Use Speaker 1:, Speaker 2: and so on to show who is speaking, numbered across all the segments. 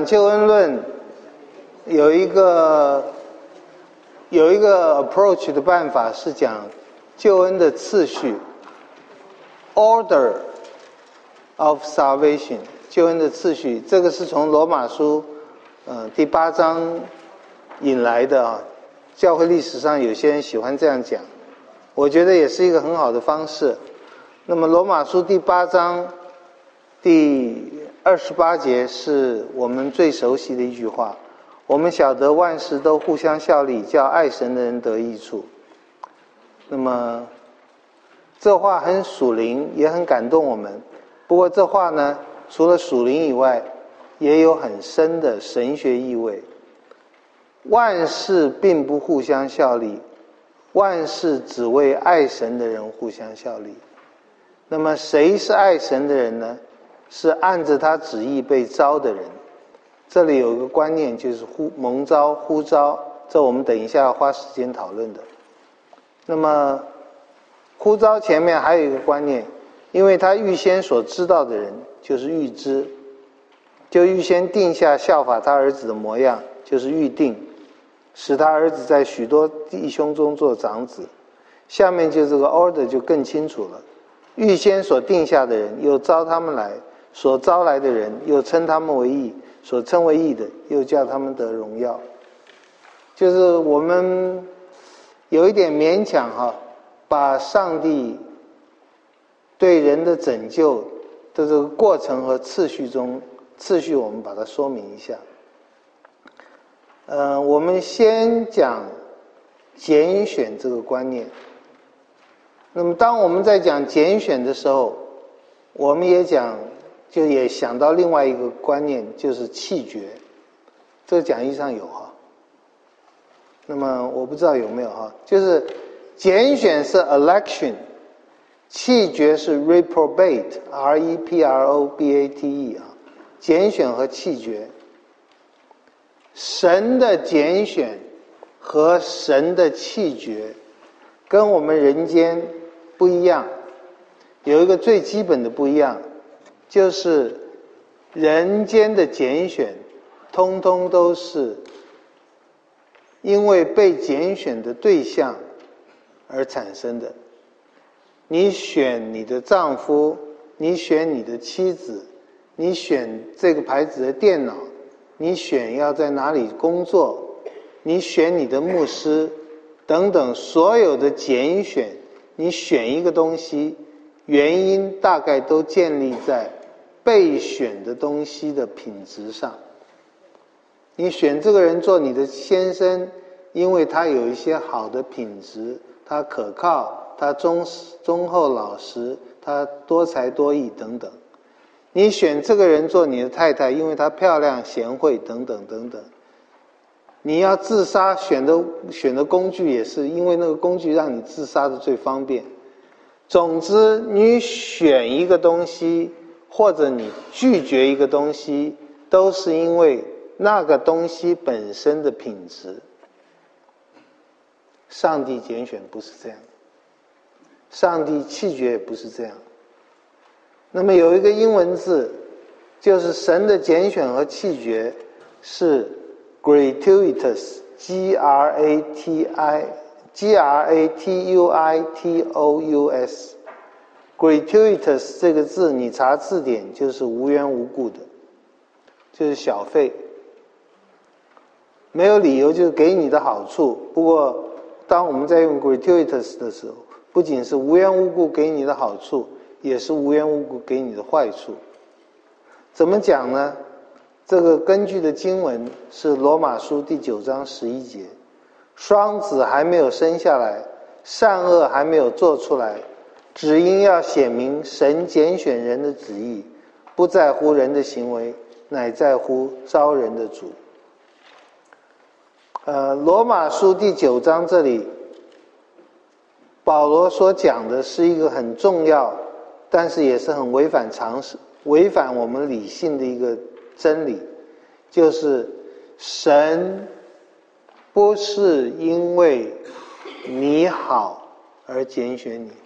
Speaker 1: 讲救恩论有一个 approach 的办法是讲救恩的次序 order of salvation， 救恩的次序，这个是从罗马书第8章引来的啊。教会历史上有些人喜欢这样讲，我觉得也是一个很好的方式。那么罗马书第8章第28节是我们最熟悉的一句话，我们晓得万事都互相效力，叫爱神的人得益处。那么这话很属灵，也很感动我们。不过这话呢，除了属灵以外，也有很深的神学意味。万事并不互相效力，万事只为爱神的人互相效力。那么谁是爱神的人呢？是按着他旨意被召的人。这里有一个观念，就是蒙召、呼召，这我们等一下要花时间讨论的。那么呼召前面还有一个观念，因为他预先所知道的人就是预知，就预先定下效法他儿子的模样，就是预定，使他儿子在许多弟兄中做长子。下面就这个 order 就更清楚了，预先所定下的人又招他们来，所招来的人又称他们为义，所称为义的又叫他们得荣耀。就是我们有一点勉强把上帝对人的拯救的这个过程和次序我们把它说明一下。我们先讲拣选这个观念。那么当我们在讲拣选的时候，我们也想到另外一个观念，就是弃绝。这个讲义上有那么我不知道有没有就是拣选是 election， 弃绝是 reprobate， R-E-P-R-O-B-A-T-E 拣选和弃绝。神的拣选和神的弃绝跟我们人间不一样，有一个最基本的不一样，就是人间的拣选通通都是因为被拣选的对象而产生的。你选你的丈夫，你选你的妻子，你选这个牌子的电脑，你选要在哪里工作，你选你的牧师等等，所有的拣选，你选一个东西，原因大概都建立在被选的东西的品质上。你选这个人做你的先生，因为他有一些好的品质，他可靠，他忠厚老实，他多才多艺等等。你选这个人做你的太太，因为她漂亮贤惠等等等等。你要自杀选的工具也是因为那个工具让你自杀的最方便。总之你选一个东西或者你拒绝一个东西，都是因为那个东西本身的品质。上帝拣选不是这样，上帝弃绝也不是这样。那么有一个英文字，就是神的拣选和弃绝是 gratuitous， G-R-A-T-U-I-T-O-U-S。 gratuitous 这个字你查字典就是无缘无故的，就是小费，没有理由，就是给你的好处。不过当我们在用 gratuitous 的时候，不仅是无缘无故给你的好处，也是无缘无故给你的坏处。怎么讲呢？这个根据的经文是罗马书第9章11节，双子还没有生下来，善恶还没有做出来，只因要显明神拣选人的旨意，不在乎人的行为，乃在乎召人的主。罗马书第9章这里保罗所讲的是一个很重要，但是也是很违反常识、违反我们理性的一个真理，就是神不是因为你好而拣选你，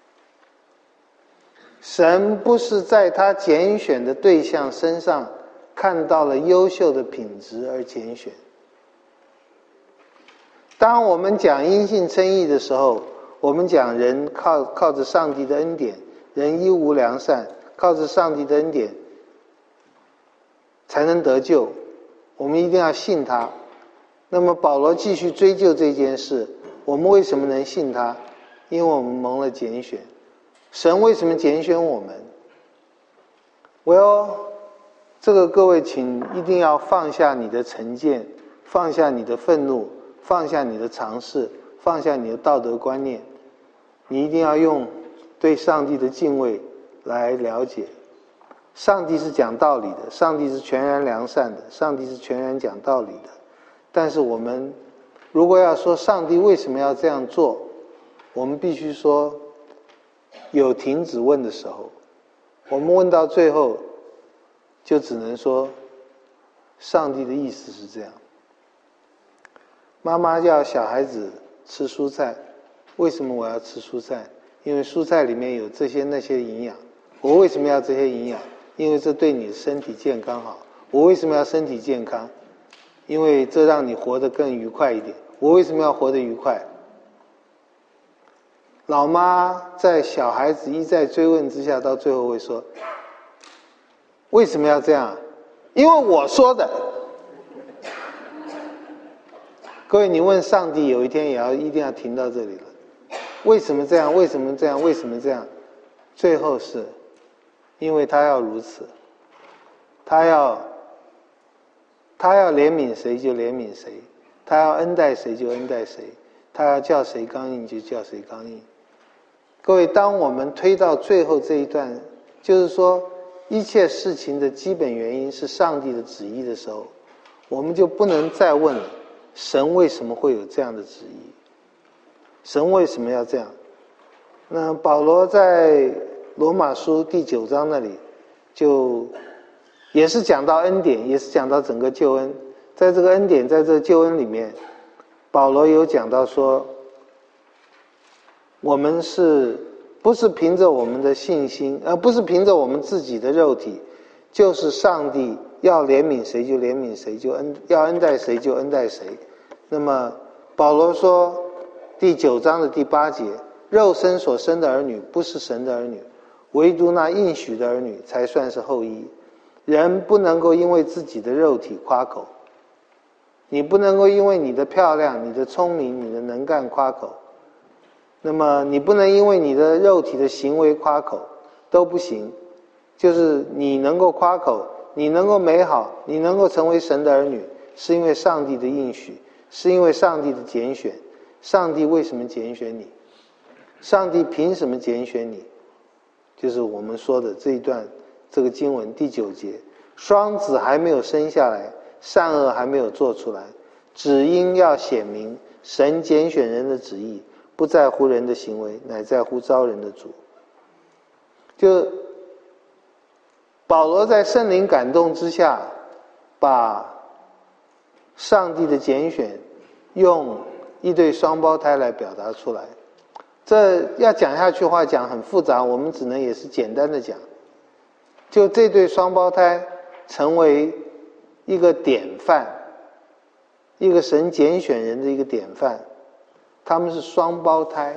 Speaker 1: 神不是在他拣选的对象身上看到了优秀的品质而拣选。当我们讲因信称义的时候，我们讲人靠着上帝的恩典，人一无良善，靠着上帝的恩典才能得救，我们一定要信他。那么保罗继续追究这件事，我们为什么能信他？因为我们蒙了拣选。神为什么拣选我们？这个各位请一定要放下你的成见，放下你的愤怒，放下你的尝试，放下你的道德观念，你一定要用对上帝的敬畏来了解。上帝是讲道理的，上帝是全然良善的，上帝是全然讲道理的。但是我们如果要说上帝为什么要这样做，我们必须说有停止问的时候，我们问到最后就只能说上帝的意思是这样。妈妈叫小孩子吃蔬菜，为什么我要吃蔬菜？因为蔬菜里面有这些那些营养。我为什么要这些营养？因为这对你的身体健康好。我为什么要身体健康？因为这让你活得更愉快一点。我为什么要活得愉快？老妈在小孩子一再追问之下，到最后会说，为什么要这样？因为我说的。各位，你问上帝，有一天一定要停到这里了。为什么这样？为什么这样？为什么这样？最后是因为他要如此，他要怜悯谁就怜悯谁，他要恩待谁就恩待谁，他要叫谁刚硬就叫谁刚硬。各位，当我们推到最后这一段，就是说一切事情的基本原因是上帝的旨意的时候，我们就不能再问了，神为什么会有这样的旨意？神为什么要这样？那保罗在罗马书第9章那里就也是讲到恩典，也是讲到整个救恩。在这个恩典，在这个救恩里面，保罗有讲到说，我们不是凭着我们的信心，不是凭着我们自己的肉体，就是上帝要怜悯谁就怜悯谁，要恩待谁就恩待谁。那么保罗说第9章的第8节，肉身所生的儿女不是神的儿女，唯独那应许的儿女才算是后裔。人不能够因为自己的肉体夸口，你不能够因为你的漂亮、你的聪明、你的能干夸口，那么你不能因为你的肉体的行为夸口，都不行。就是你能够夸口，你能够美好，你能够成为神的儿女，是因为上帝的应许，是因为上帝的拣选。上帝为什么拣选你？上帝凭什么拣选你？就是我们说的这一段这个经文第9节，双子还没有生下来，善恶还没有做出来，只因要显明神拣选人的旨意，不在乎人的行为，乃在乎招人的主。就保罗在圣灵感动之下，把上帝的拣选用一对双胞胎来表达出来。这要讲下去的话讲很复杂，我们只能也是简单的讲。就这对双胞胎成为一个典范，一个神拣选人的一个典范。他们是双胞胎，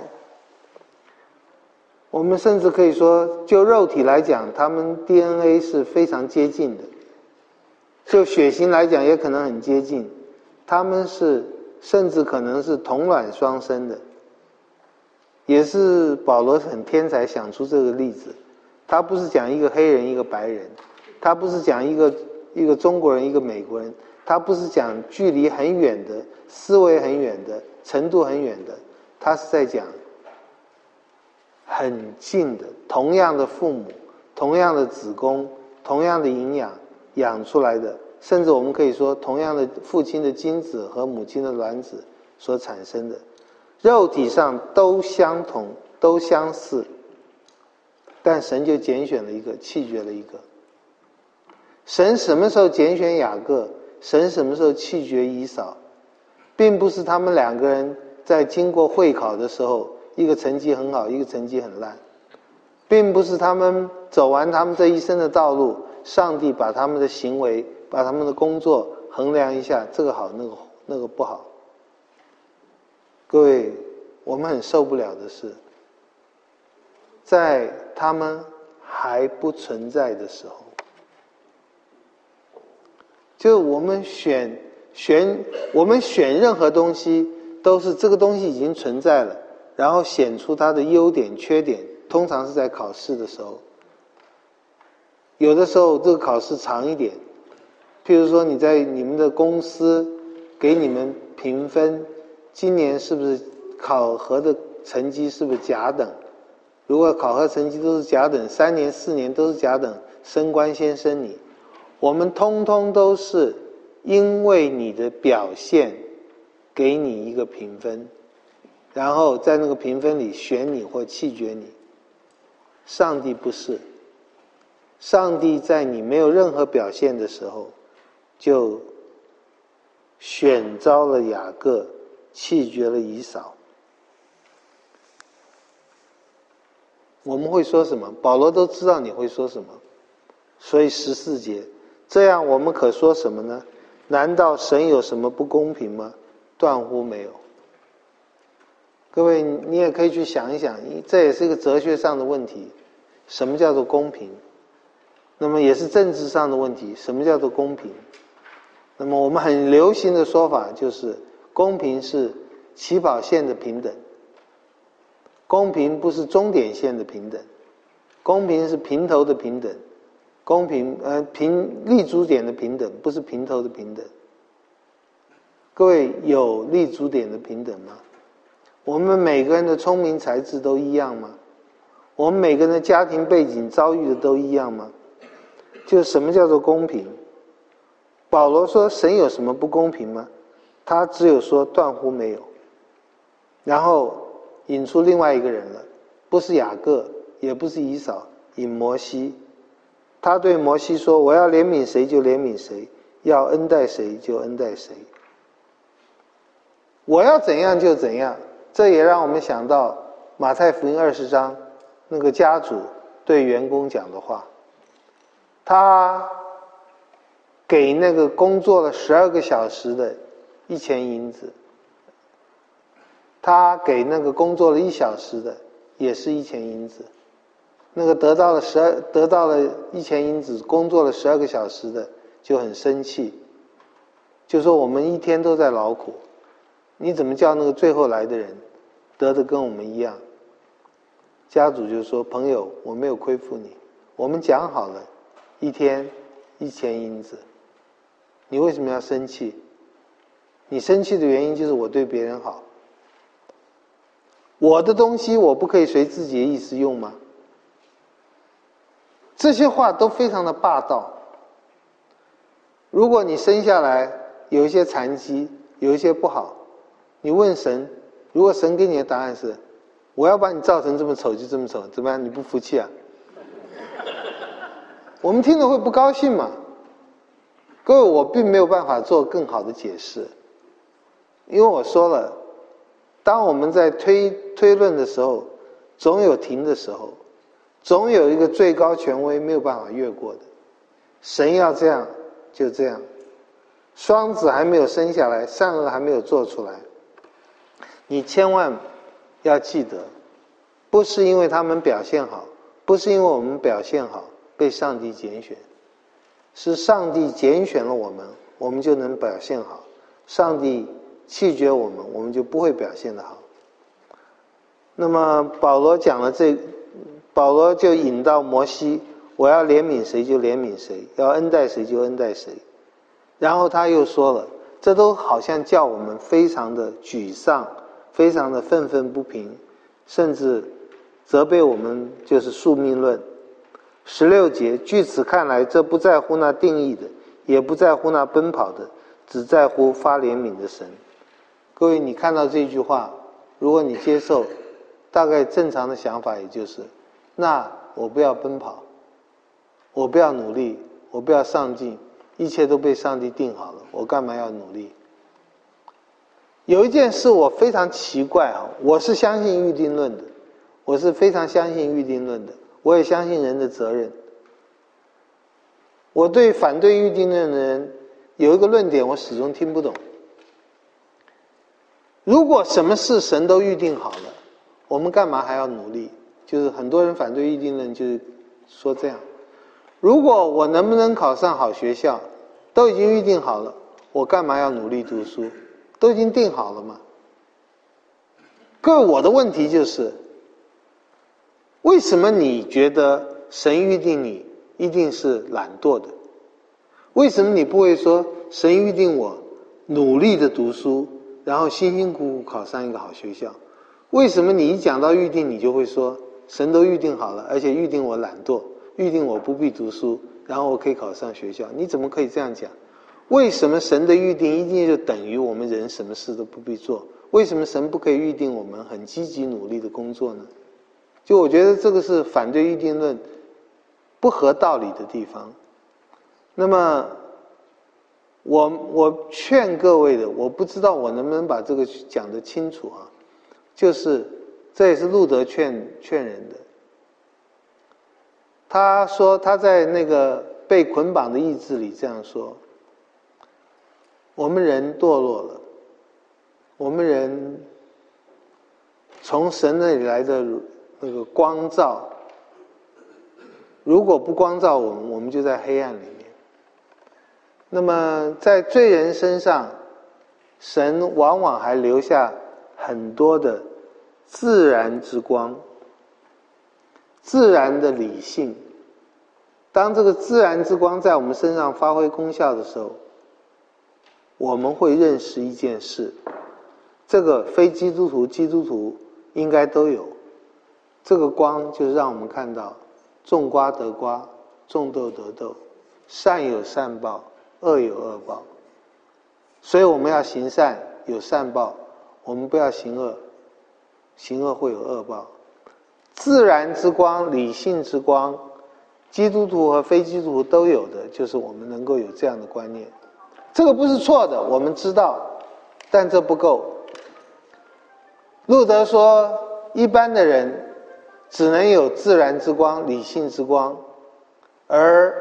Speaker 1: 我们甚至可以说就肉体来讲，他们 DNA 是非常接近的，就血型来讲也可能很接近，他们是甚至可能是同卵双生的。也是保罗很天才想出这个例子，他不是讲一个黑人一个白人，他不是讲一个中国人一个美国人，他不是讲距离很远的思维很远的程度很远的，他是在讲很近的，同样的父母，同样的子宫，同样的营养养出来的，甚至我们可以说同样的父亲的精子和母亲的卵子所产生的，肉体上都相同都相似，但神就拣选了一个，弃绝了一个。神什么时候拣选雅各，神什么时候弃绝以扫，并不是他们两个人在经过会考的时候，一个成绩很好，一个成绩很烂，并不是他们走完他们这一生的道路，上帝把他们的行为把他们的工作衡量一下，这个好，那个不好。各位，我们很受不了的是，在他们还不存在的时候，就我们选任何东西，都是这个东西已经存在了，然后显出它的优点缺点，通常是在考试的时候。有的时候这个考试长一点，譬如说你在你们的公司给你们评分，今年是不是考核的成绩是不是甲等？如果考核成绩都是甲等，3年4年都是甲等，升官先升你。我们通通都是因为你的表现给你一个评分，然后在那个评分里选你或弃绝你。上帝不是，上帝在你没有任何表现的时候，就选召了雅各，弃绝了以扫。我们会说什么？保罗都知道你会说什么，所以14节，这样我们可说什么呢？难道神有什么不公平吗？断乎没有。各位，你也可以去想一想，这也是一个哲学上的问题，什么叫做公平？那么也是政治上的问题，什么叫做公平？那么我们很流行的说法就是，公平是起跑线的平等，公平不是终点线的平等，公平是平头的平等，公平立足点的平等，不是平头的平等。各位，有立足点的平等吗？我们每个人的聪明才智都一样吗？我们每个人的家庭背景遭遇的都一样吗？就什么叫做公平？保罗说神有什么不公平吗？他只有说断乎没有。然后引出另外一个人了，不是雅各，也不是以扫，引摩西。他对摩西说，我要怜悯谁就怜悯谁，要恩待谁就恩待谁，我要怎样就怎样。这也让我们想到马太福音20章那个家主对员工讲的话。他给那个工作了12个小时的1000银子，他给那个工作了1小时的也是1000银子。那个得到了1000银子，工作了12个小时的就很生气，就说我们一天都在劳苦，你怎么叫那个最后来的人得的跟我们一样？家主就说，朋友，我没有亏负你，我们讲好了一天1000银子，你为什么要生气？你生气的原因就是我对别人好，我的东西我不可以随自己的意思用吗？这些话都非常的霸道。如果你生下来有一些残疾，有一些不好，你问神，如果神给你的答案是我要把你造成这么丑就这么丑，怎么样？你不服气啊？我们听了会不高兴嘛？各位，我并没有办法做更好的解释，因为我说了，当我们在推论的时候，总有停的时候，总有一个最高权威没有办法越过的。神要这样就这样，双子还没有生下来，善恶还没有做出来，你千万要记得，不是因为他们表现好，不是因为我们表现好被上帝拣选，是上帝拣选了我们，我们就能表现好；上帝弃绝我们，我们就不会表现得好。那么保罗讲了保罗就引到摩西，我要怜悯谁就怜悯谁，要恩待谁就恩待谁。然后他又说了，这都好像叫我们非常的沮丧，非常的愤愤不平，甚至责备我们就是宿命论。16节，据此看来，这不在乎那定义的，也不在乎那奔跑的，只在乎发怜悯的神。各位，你看到这句话，如果你接受，大概正常的想法也就是，那我不要奔跑，我不要努力，我不要上进，一切都被上帝定好了，我干嘛要努力？有一件事我非常奇怪啊，我是相信预定论的，我是非常相信预定论的，我也相信人的责任。 我对反对预定论的人有一个论点我始终听不懂。如果什么事神都预定好了，我们干嘛还要努力？就是很多人反对预定论，就是说这样：如果我能不能考上好学校都已经预定好了，我干嘛要努力读书？都已经定好了嘛。各位，我的问题就是，为什么你觉得神预定你一定是懒惰的？为什么你不会说神预定我努力的读书，然后辛辛苦苦考上一个好学校？为什么你一讲到预定，你就会说神都预定好了，而且预定我懒惰，预定我不必读书，然后我可以考上学校？你怎么可以这样讲？为什么神的预定一定就等于我们人什么事都不必做？为什么神不可以预定我们很积极努力的工作呢？就我觉得这个是反对预定论不合道理的地方。那么我劝各位的，我不知道我能不能把这个讲得清楚啊，就是这也是路德劝人的。他说他在那个被捆绑的意志里这样说：我们人堕落了，我们人从神那里来的那个光照，如果不光照我们，我们就在黑暗里面。那么在罪人身上，神往往还留下很多的自然之光，自然的理性。当这个自然之光在我们身上发挥功效的时候，我们会认识一件事，这个非基督徒、基督徒应该都有。这个光就是让我们看到种瓜得瓜，种豆得豆，善有善报，恶有恶报。所以我们要行善有善报，我们不要行恶，行恶会有恶报。自然之光、理性之光，基督徒和非基督徒都有的，就是我们能够有这样的观念。这个不是错的，我们知道，但这不够。路德说，一般的人只能有自然之光、理性之光，而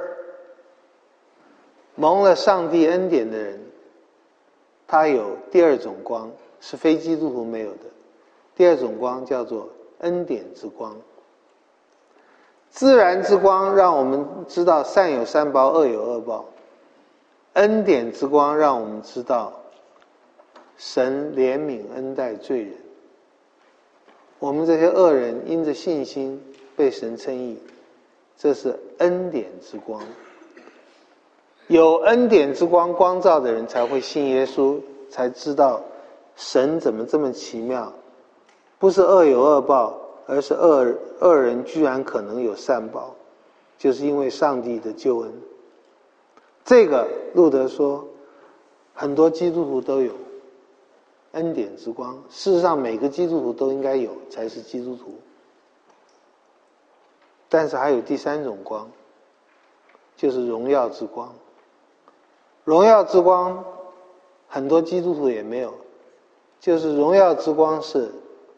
Speaker 1: 蒙了上帝恩典的人，他有第二种光，是非基督徒没有的。第二种光叫做恩典之光。自然之光让我们知道善有善报，恶有恶报。恩典之光让我们知道神怜悯恩待罪人，我们这些恶人因着信心被神称义，这是恩典之光。有恩典之光光照的人才会信耶稣，才知道神怎么这么奇妙，不是恶有恶报，而是恶人居然可能有善报，就是因为上帝的救恩。这个路德说很多基督徒都有恩典之光，事实上每个基督徒都应该有才是基督徒。但是还有第三种光，就是荣耀之光。荣耀之光很多基督徒也没有，就是荣耀之光是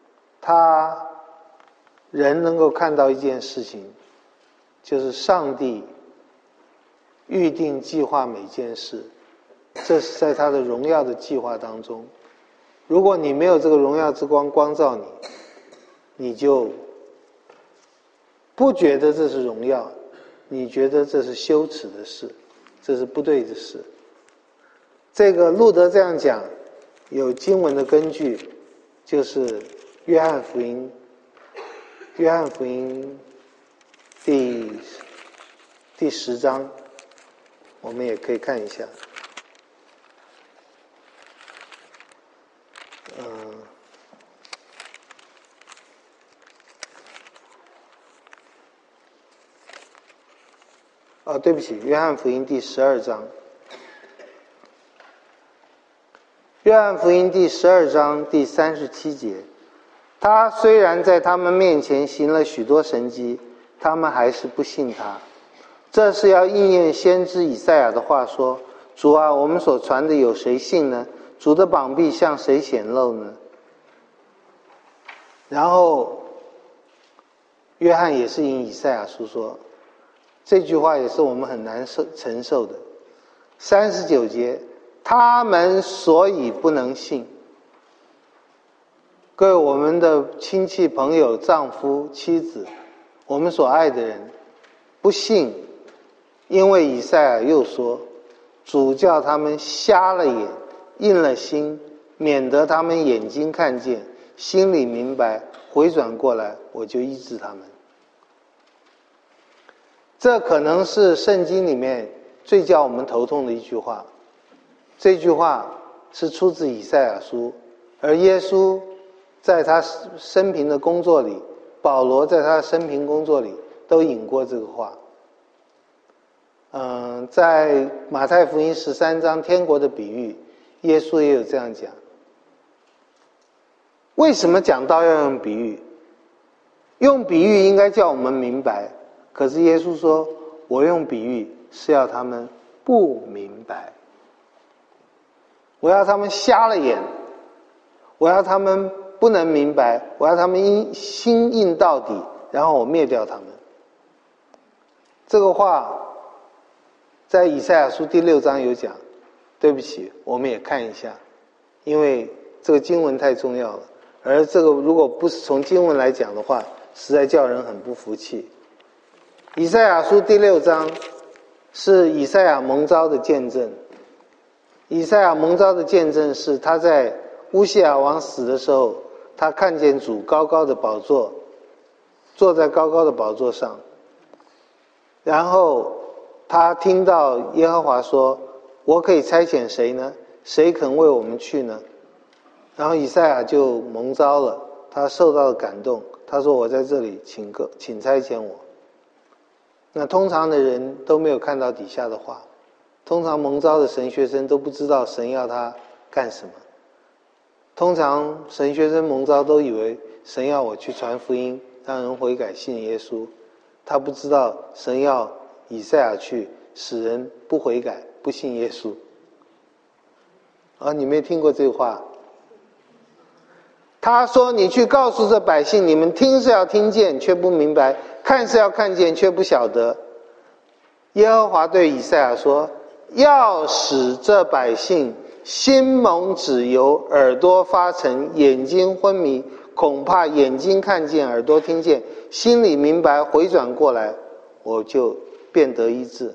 Speaker 1: 人能够看到一件事情，就是上帝预定计划每件事，这是在他的荣耀的计划当中。如果你没有这个荣耀之光光照你，你就不觉得这是荣耀，你觉得这是羞耻的事，这是不对的事。这个路德这样讲有经文的根据，就是约翰福音第10章，我们也可以看一下。对不起，约翰福音第12章。约翰福音第12章第37节，他虽然在他们面前行了许多神迹，他们还是不信他。这是要应验先知以赛亚的话说：主啊，我们所传的有谁信呢？主的膀臂向谁显露呢？然后约翰也是引以赛亚书说， 这句话也是我们很难承受的。39节，他们所以不能信。各位，我们的亲戚朋友、丈夫、妻子，我们所爱的人不信，因为以赛亚又说，主叫他们瞎了眼，硬了心，免得他们眼睛看见，心里明白，回转过来，我就医治他们。这可能是圣经里面最叫我们头痛的一句话。这句话是出自以赛亚书，而耶稣在他生平的工作里，保罗在他生平工作里都引过这个话。在马太福音13章天国的比喻，耶稣也有这样讲。为什么讲道要用比喻？用比喻应该叫我们明白，可是耶稣说，我用比喻是要他们不明白，我要他们瞎了眼，我要他们不能明白，我要他们心硬到底，然后我灭掉他们。这个话在以赛亚书第6章有讲，对不起，我们也看一下，因为这个经文太重要了，而这个如果不是从经文来讲的话，实在叫人很不服气。以赛亚书第6章是以赛亚蒙召的见证。以赛亚蒙召的见证是他在乌西雅王死的时候，他看见主高高的宝座，坐在高高的宝座上，然后他听到耶和华说，我可以差遣谁呢？谁肯为我们去呢？然后以赛亚就蒙召了，他受到了感动，他说，我在这里，请差遣我。那通常的人都没有看到底下的话，通常蒙召的神学生都不知道神要他干什么。通常神学生蒙召都以为神要我去传福音，让人悔改信耶稣，他不知道神要以赛亚去使人不悔改不信耶稣。你没听过这话？他说，你去告诉这百姓，你们听是要听见却不明白，看是要看见却不晓得。耶和华对以赛亚说，要使这百姓心蒙脂油，耳朵发沉，眼睛昏迷，恐怕眼睛看见，耳朵听见，心里明白，回转过来，我就便得医治。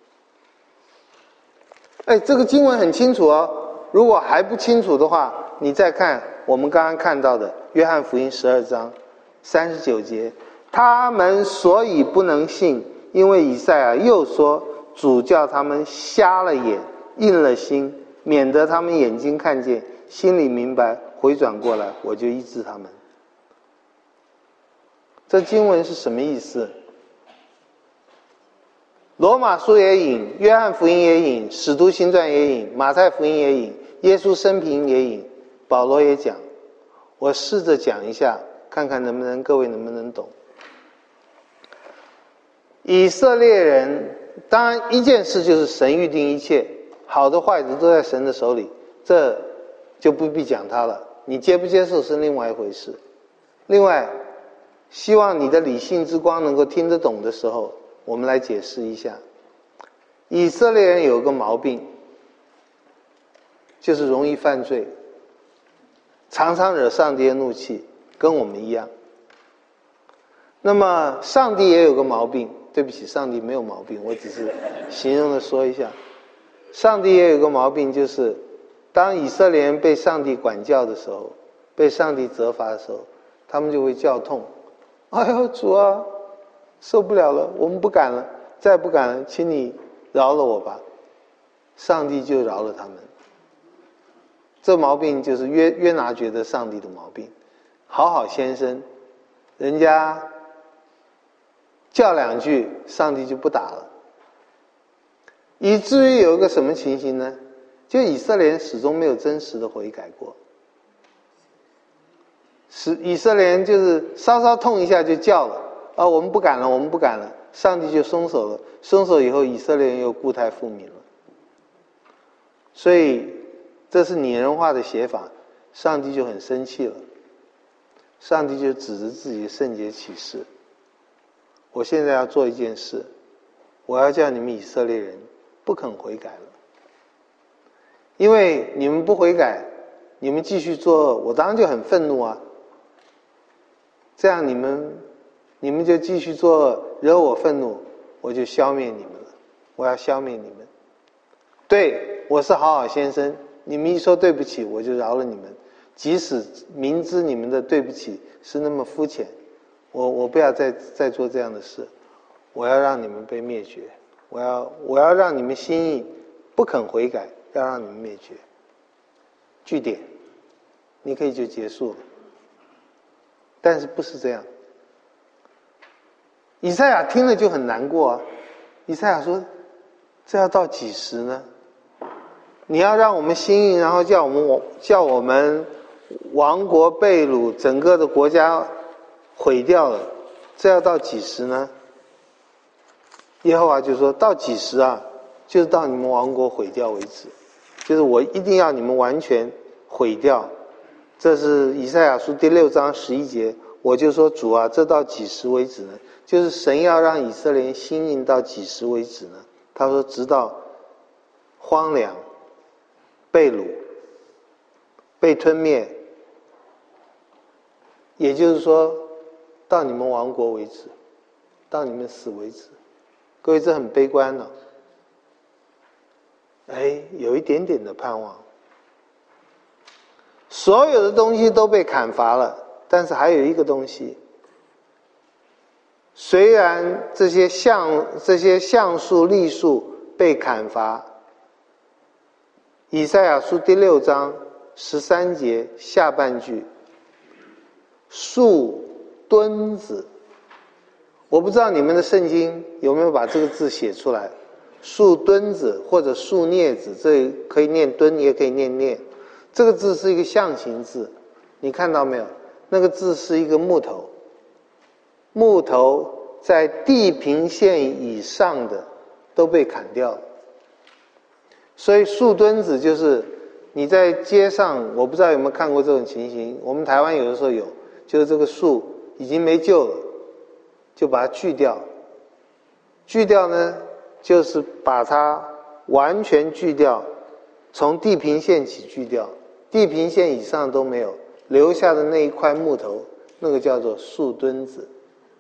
Speaker 1: 这个经文很清楚哦，如果还不清楚的话，你再看我们刚刚看到的约翰福音12章39节，他们所以不能信，因为以赛亚又说，主叫他们瞎了眼，硬了心，免得他们眼睛看见，心里明白，回转过来，我就医治他们。这经文是什么意思？罗马书也引，约翰福音也引，使徒行传也引，马太福音也引，耶稣生平也引，保罗也讲。我试着讲一下，看看各位能不能懂。以色列人，当然一件事就是神预定一切，好的坏的都在神的手里，这就不必讲它了，你接不接受是另外一回事。另外，希望你的理性之光能够听得懂的时候，我们来解释一下。以色列人有个毛病，就是容易犯罪，常常惹上帝的怒气，跟我们一样。那么上帝也有个毛病，对不起，上帝没有毛病，我只是形容的说一下。上帝也有个毛病，就是当以色列人被上帝管教的时候，被上帝责罚的时候，他们就会叫痛，哎呦主啊，受不了了，我们不敢了，再不敢了，请你饶了我吧。上帝就饶了他们。这毛病就是约拿觉得上帝的毛病。好先生，人家叫两句，上帝就不打了。以至于有一个什么情形呢？就以色列人始终没有真实的悔改过。以色列人就是稍稍痛一下就叫了，我们不敢了，我们不敢了，上帝就松手了。松手以后，以色列人又故态复萌了。所以这是拟人化的写法，上帝就很生气了。上帝就指着自己的圣洁启示，我现在要做一件事， 我要叫你们以色列人不肯悔改了。因为你们不悔改，你们继续作恶，我当然就很愤怒啊。这样你们就继续作恶，惹我愤怒，我就消灭你们了。我要消灭你们。对，我是好好先生，你们一说对不起，我就饶了你们。即使明知你们的对不起是那么肤浅，我不要再做这样的事。我要让你们被灭绝，我要让你们心意不肯悔改，要让你们灭绝。句点，你可以就结束了。但是不是这样？以赛亚听了就很难过啊。以赛亚说：“这要到几时呢？你要让我们心意，然后叫我们亡国被掳，整个的国家毁掉了，这要到几时呢？”耶和华就说：“到几时啊？就是到你们亡国毁掉为止，就是我一定要你们完全毁掉。”这是以赛亚书第6章11节。我就说：“主啊，这到几时为止呢？”就是神要让以色列人心硬到几时为止呢？他说：“直到荒凉、被掳、被吞灭，也就是说，到你们亡国为止，到你们死为止。”各位，这很悲观了。有一点点的盼望。所有的东西都被砍伐了，但是还有一个东西，虽然这些橡树、栗树被砍伐，以赛亚书第6章13节下半句，树墩子，我不知道你们的圣经有没有把这个字写出来，树墩子或者树镊子，这可以念墩也可以念镊。这个字是一个象形字，你看到没有？那个字是一个木头，木头在地平线以上的都被砍掉了。所以树墩子就是你在街上，我不知道有没有看过这种情形，我们台湾有的时候有，就是这个树已经没救了，就把它锯掉。锯掉呢，就是把它完全锯掉，从地平线起锯掉，地平线以上都没有，留下的那一块木头，那个叫做树墩子。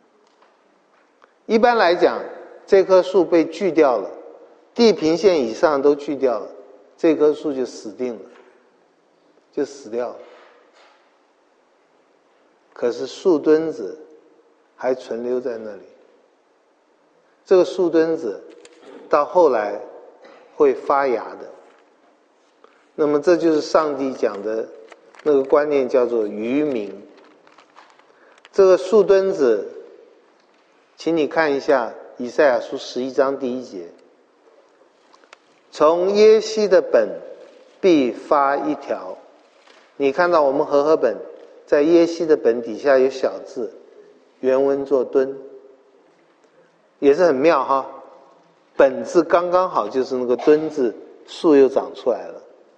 Speaker 1: 一般来讲，这棵树被锯掉了，地平线以上都锯掉了，这棵树就死定了，就死掉了。可是树墩子还存留在那里，这个树墩子到后来会发芽的。那么这就是上帝讲的那个观念，叫做渔民。这个树墩子，请你看一下以赛亚书11章第1节，从耶西的本必发一条。你看到我们和合本在耶西的本底下有小字，原文做墩，也是很妙哈。本字刚刚好就是那个墩字，树又长出来了。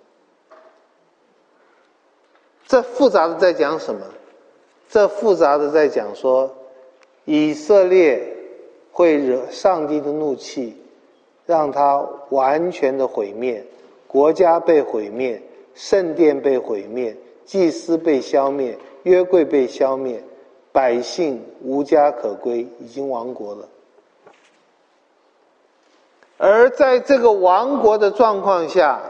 Speaker 1: 这复杂的在讲什么？这复杂的在讲说，以色列会惹上帝的怒气，让他完全的毁灭，国家被毁灭，圣殿被毁灭，祭司被消灭，约柜被消灭，百姓无家可归，已经亡国了。而在这个亡国的状况下，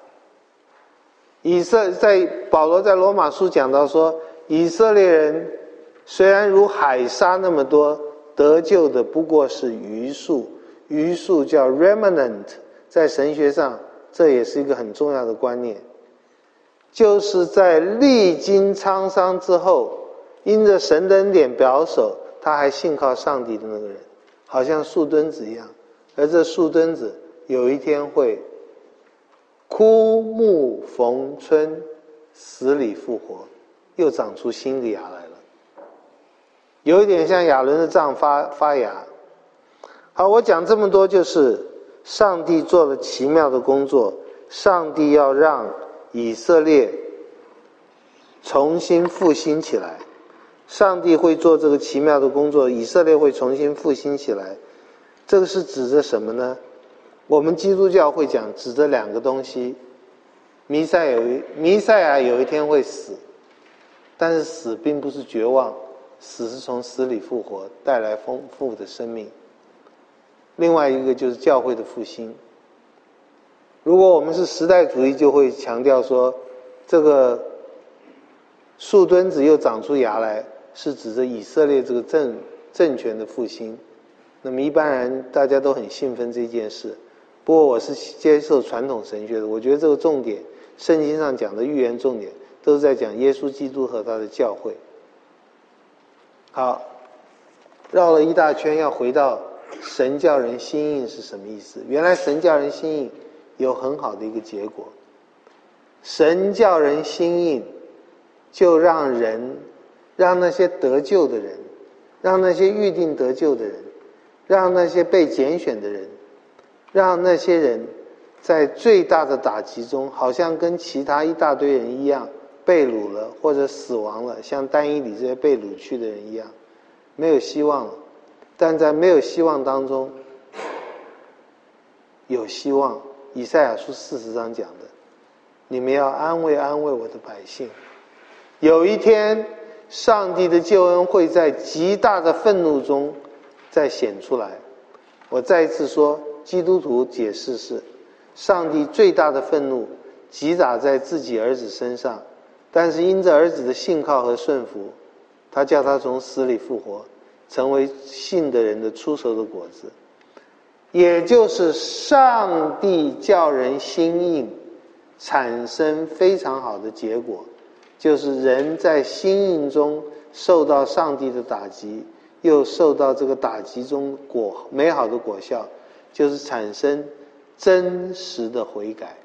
Speaker 1: 保罗在罗马书讲到说，以色列人虽然如海沙那么多，得救的不过是余数。余数叫 remnant， 在神学上这也是一个很重要的观念，就是在历经沧桑之后，因着神的恩典保守，他还信靠上帝的那个人，好像树墩子一样。而这树墩子有一天会枯木逢春，死里复活，又长出新的芽来了，有一点像亚伦的杖发芽。好，我讲这么多，就是上帝做了奇妙的工作，上帝要让以色列重新复兴起来，上帝会做这个奇妙的工作，以色列会重新复兴起来。 这个是指着什么呢？我们基督教会讲指着两个东西，弥赛亚有一天会死，但是死并不是绝望，死是从死里复活，带来丰富的生命。另外一个就是教会的复兴。如果我们是时代主义，就会强调说这个树墩子又长出芽来，是指着以色列这个政权的复兴。那么一般人大家都很兴奋这件事，不过我是接受传统神学的，我觉得这个重点，圣经上讲的预言重点都是在讲耶稣基督和他的教会。好，绕了一大圈，要回到神叫人心硬是什么意思？原来神叫人心硬有很好的一个结果，神叫人心硬，就让那些得救的人，让那些预定得救的人，让那些被拣选的人，让那些人在最大的打击中，好像跟其他一大堆人一样被掳了或者死亡了，像但以理这些被掳去的人一样，没有希望了。但在没有希望当中有希望。以赛亚书40章讲的，你们要安慰安慰我的百姓，有一天上帝的救恩会在极大的愤怒中再显出来。我再一次说，基督徒解释是上帝最大的愤怒击打在自己儿子身上，但是因着儿子的信靠和顺服，他叫他从死里复活，成为信的人的出熟的果子。也就是上帝叫人心硬，产生非常好的结果，就是人在心硬中受到上帝的打击，又受到这个打击中美好的果效，就是产生真实的悔改。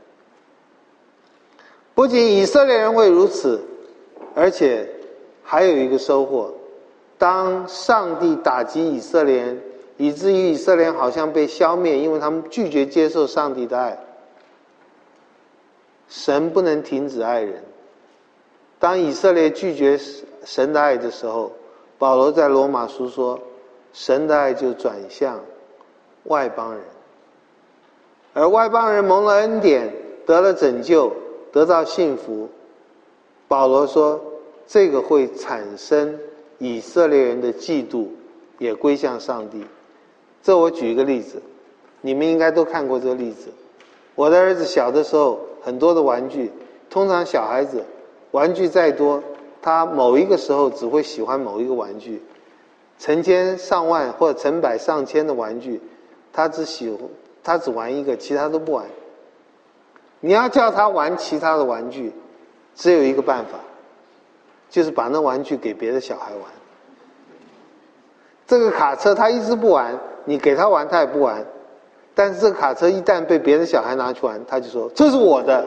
Speaker 1: 不仅以色列人会如此，而且还有一个收获，当上帝打击以色列人，以至于以色列人好像被消灭，因为他们拒绝接受上帝的爱。神不能停止爱人。当以色列拒绝神的爱的时候，保罗在罗马书说，神的爱就转向外邦人，而外邦人蒙了恩典，得了拯救，得到幸福。保罗说，这个会产生以色列人的嫉妒，也归向上帝。这我举一个例子，你们应该都看过这个例子。我的儿子小的时候，很多的玩具，通常小孩子玩具再多，他某一个时候只会喜欢某一个玩具。成千上万或者成百上千的玩具，他只玩一个，其他都不玩。你要叫他玩其他的玩具，只有一个办法，就是把那玩具给别的小孩玩。这个卡车他一直不玩，你给他玩他也不玩，但是这个卡车一旦被别的小孩拿去玩，他就说这是我的。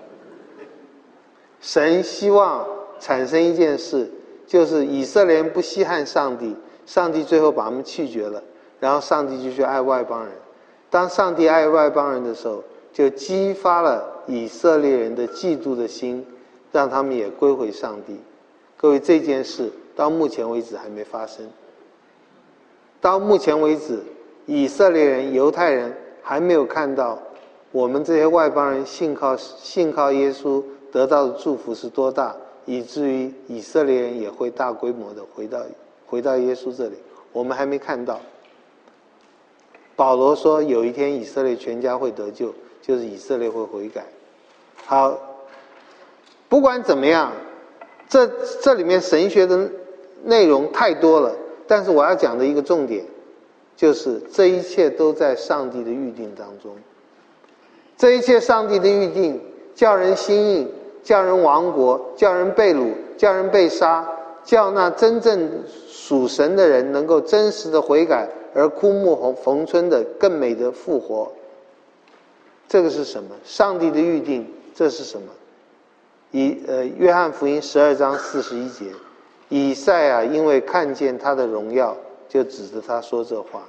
Speaker 1: 神希望产生一件事，就是以色列人不稀罕上帝，上帝最后把他们弃绝了，然后上帝就去爱外邦人。当上帝爱外邦人的时候，就激发了以色列人的嫉妒的心，让他们也归回上帝。各位，这件事到目前为止还没发生。到目前为止，以色列人、犹太人还没有看到我们这些外邦人信靠耶稣得到的祝福是多大，以至于以色列人也会大规模的回到耶稣这里，我们还没看到。保罗说有一天以色列全家会得救，就是以色列会悔改。好，不管怎么样，这里面神学的内容太多了，但是我要讲的一个重点，就是这一切都在上帝的预定当中。这一切上帝的预定，叫人心硬，叫人亡国，叫人被掳，叫人被杀，叫那真正属神的人能够真实的悔改，而枯木逢春的更美的复活。这个是什么？上帝的预定，这是什么？约翰福音12章41节，以赛亚因为看见他的荣耀，就指着他说这话。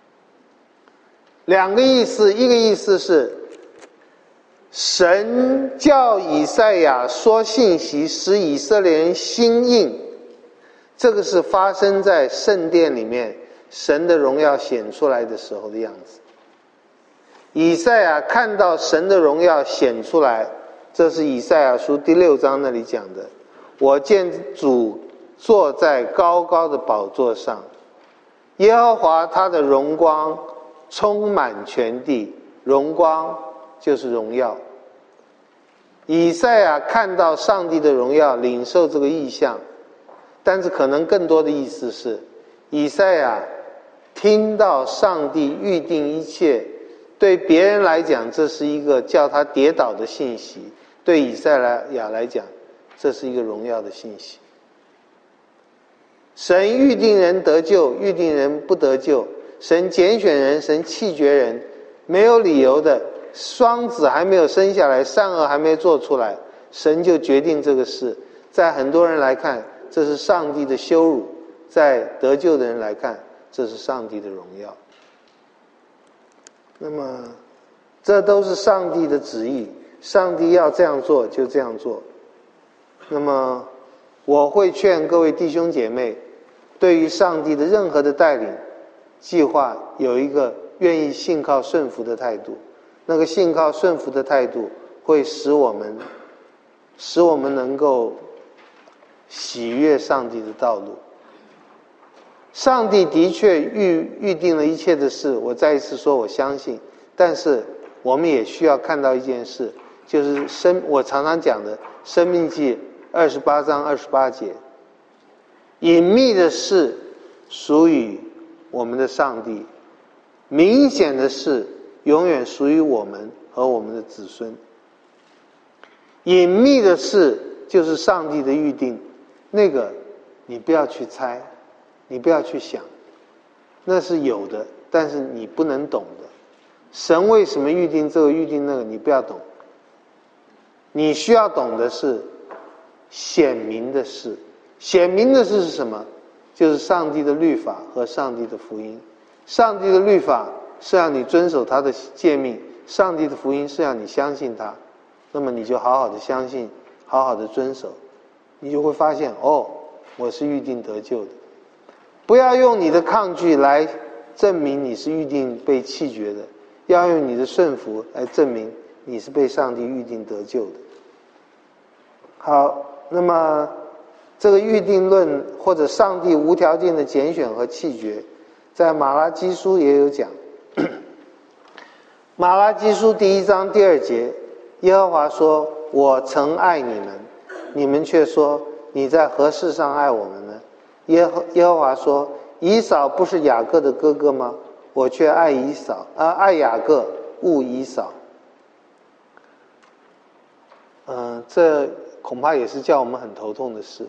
Speaker 1: 两个意思，一个意思是神叫以赛亚说信息，使以色列人心硬，这个是发生在圣殿里面， 神的荣耀显出来的时候的样子。以赛亚看到神的荣耀显出来，这是以赛亚书第6章那里讲的，我见主坐在高高的宝座上，耶和华他的荣光充满全地，荣光就是荣耀。以赛亚看到上帝的荣耀，领受这个意象，但是可能更多的意思是，以赛亚听到上帝预定一切，对别人来讲这是一个叫他跌倒的信息，对以赛亚来讲这是一个荣耀的信息。神预定人得救，预定人不得救，神拣选人，神弃绝人，没有理由的。双子还没有生下来，善恶还没做出来，神就决定这个事。在很多人来看，这是上帝的羞辱；在得救的人来看，这是上帝的荣耀。那么这都是上帝的旨意，上帝要这样做就这样做。那么我会劝各位弟兄姐妹，对于上帝的任何的带领计划，有一个愿意信靠顺服的态度。那个信靠顺服的态度会使我们能够喜悦上帝的道路。上帝的确预定了一切的事，我再一次说我相信，但是我们也需要看到一件事，就是我常常讲的申命记28章28节，隐秘的事属于我们的上帝，明显的事永远属于我们和我们的子孙。隐秘的事就是上帝的预定，那个你不要去猜，你不要去想，那是有的，但是你不能懂的。神为什么预定这个预定那个，你不要懂。你需要懂的是显明的事。显明的事是什么？就是上帝的律法和上帝的福音。上帝的律法是让你遵守他的诫命，上帝的福音是让你相信他，那么你就好好的相信，好好的遵守，你就会发现，哦，我是预定得救的。不要用你的抗拒来证明你是预定被弃绝的，要用你的顺服来证明你是被上帝预定得救的。好，那么这个预定论或者上帝无条件的拣选和弃绝，在马拉基书也有讲。马拉基书第1章第2节，耶和华说，我曾爱你们，你们却说，你在何事上爱我们呢？耶和华说，以扫不是雅各的哥哥吗？我却爱雅各，恶以扫。这恐怕也是叫我们很头痛的事。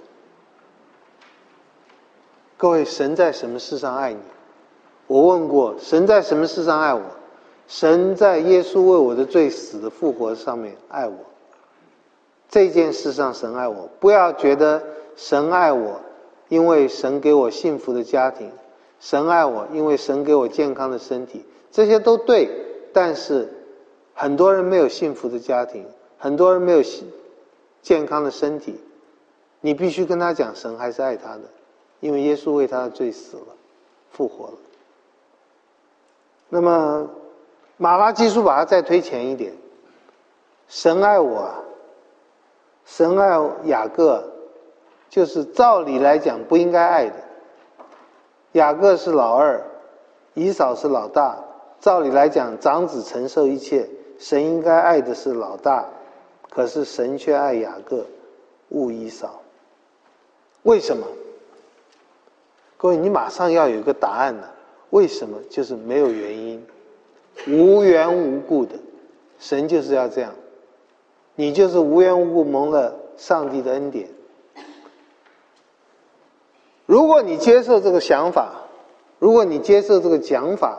Speaker 1: 各位，神在什么事上爱你？我问过，神在什么事上爱我？神在耶稣为我的罪死的复活上面爱我。这件事上神爱我。不要觉得神爱我因为神给我幸福的家庭，神爱我因为神给我健康的身体，这些都对，但是很多人没有幸福的家庭，很多人没有健康的身体，你必须跟他讲，神还是爱他的，因为耶稣为他的罪死了，复活了。那么马拉基书把它再推前一点，神爱我啊，神爱雅各，就是照理来讲不应该爱的。雅各是老二，以扫是老大，照理来讲长子承受一切，神应该爱的是老大，可是神却爱雅各，恶以扫。为什么？各位，你马上要有一个答案了。为什么？就是没有原因，无缘无故的，神就是要这样，你就是无缘无故蒙了上帝的恩典。如果你接受这个想法，如果你接受这个讲法，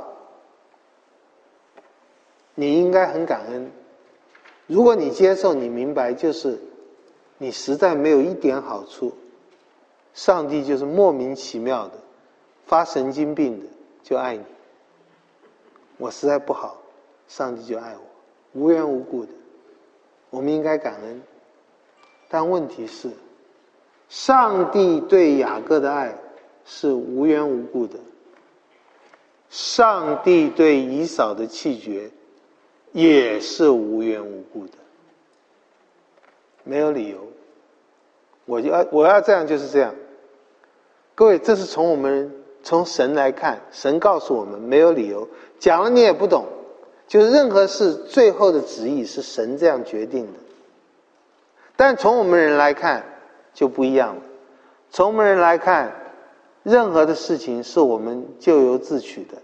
Speaker 1: 你应该很感恩。如果你接受，你明白，就是你实在没有一点好处，上帝就是莫名其妙的发神经病的就爱你。我实在不好，上帝就爱我，无缘无故的，我们应该感恩。但问题是，上帝对雅各的爱是无缘无故的， 上帝对以扫的弃绝也是无缘无故的，没有理由。我要这样就是这样。各位，这是从神来看，神告诉我们没有理由，讲了你也不懂。就是任何事最后的旨意是神这样决定的。但从我们人来看就不一样了。从我们人来看，任何的事情是我们咎由自取的。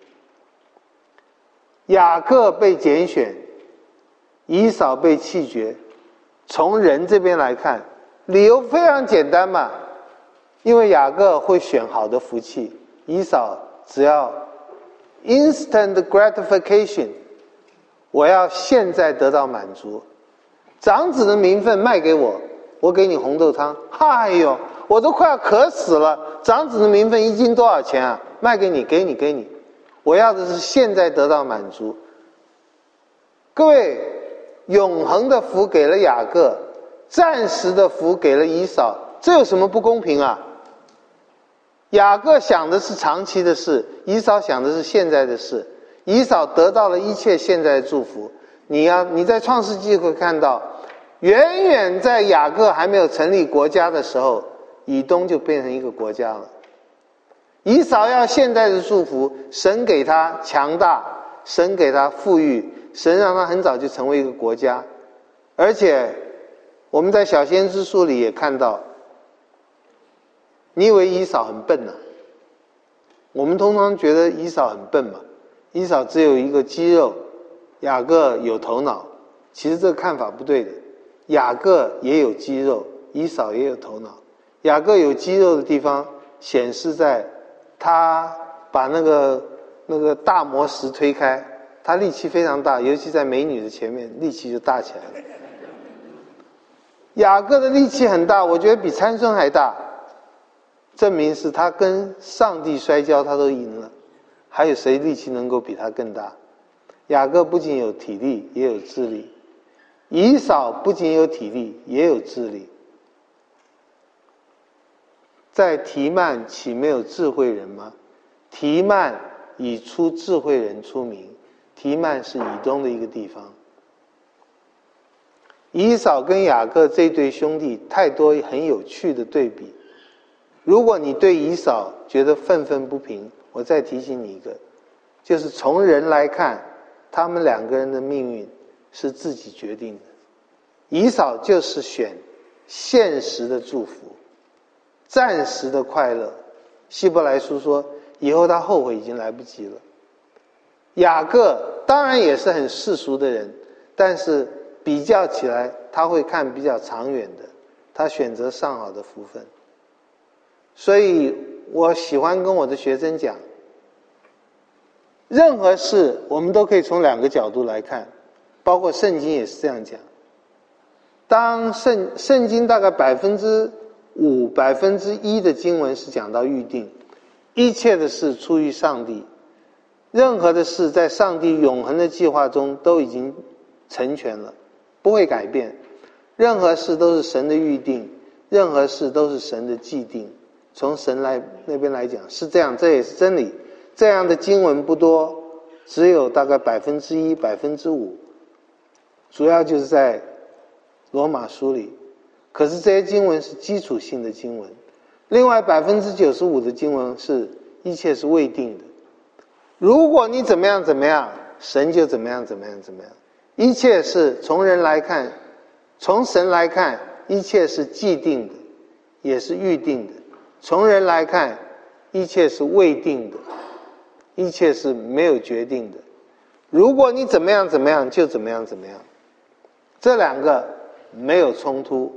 Speaker 1: 雅各被拣选，以扫被弃绝，从人这边来看，理由非常简单嘛，因为雅各会选好的福气，以扫只要 instant gratification， 我要现在得到满足。长子的名分卖给我，我给你红豆汤。哎呦，我都快要渴死了，长子的名分一斤多少钱啊？卖给你，给你。我要的是现在得到满足。各位，永恒的福给了雅各，暂时的福给了以扫，这有什么不公平啊？雅各想的是长期的事，以扫想的是现在的事。以扫得到了一切现在的祝福。你在创世纪会看到，远远在雅各还没有成立国家的时候，以东就变成一个国家了。以扫要现在的祝福，神给他强大，神给他富裕，神让他很早就成为一个国家。而且我们在小先知书里也看到，你以为以扫很笨啊？我们通常觉得以扫很笨嘛，以扫只有一个肌肉，雅各有头脑。其实这个看法不对的，雅各也有肌肉，以扫也有头脑。雅各有肌肉的地方显示在他把那个大磨石推开，他力气非常大，尤其在美女的前面力气就大起来了。雅各的力气很大，我觉得比参孙还大，证明是他跟上帝摔跤他都赢了，还有谁力气能够比他更大？雅各不仅有体力也有智力，以扫不仅有体力也有智力。在提曼岂没有智慧人吗？提曼以出智慧人出名。提曼是以东的一个地方。以扫跟雅各这对兄弟太多很有趣的对比。如果你对以扫觉得愤愤不平，我再提醒你一个，就是从人来看，他们两个人的命运是自己决定的。以扫就是选现实的祝福，暂时的快乐。希伯来书说，以后他后悔已经来不及了。雅各当然也是很世俗的人，但是比较起来他会看比较长远的，他选择上好的福分。所以我喜欢跟我的学生讲，任何事我们都可以从两个角度来看，包括圣经也是这样讲。当圣经大概5%、1%的经文是讲到预定，一切的事出于上帝，任何的事在上帝永恒的计划中都已经成全了，不会改变。任何事都是神的预定，任何事都是神的既定。从神那边来讲是这样，这也是真理。这样的经文不多，只有大概1%、5%，主要就是在罗马书里。可是这些经文是基础性的经文，另外95%的经文是一切是未定的。如果你怎么样，神就怎么样。一切是从人来看，从神来看，一切是既定的，也是预定的。从人来看，一切是未定的，一切是没有决定的。如果你怎么样，就怎么样。这两个没有冲突。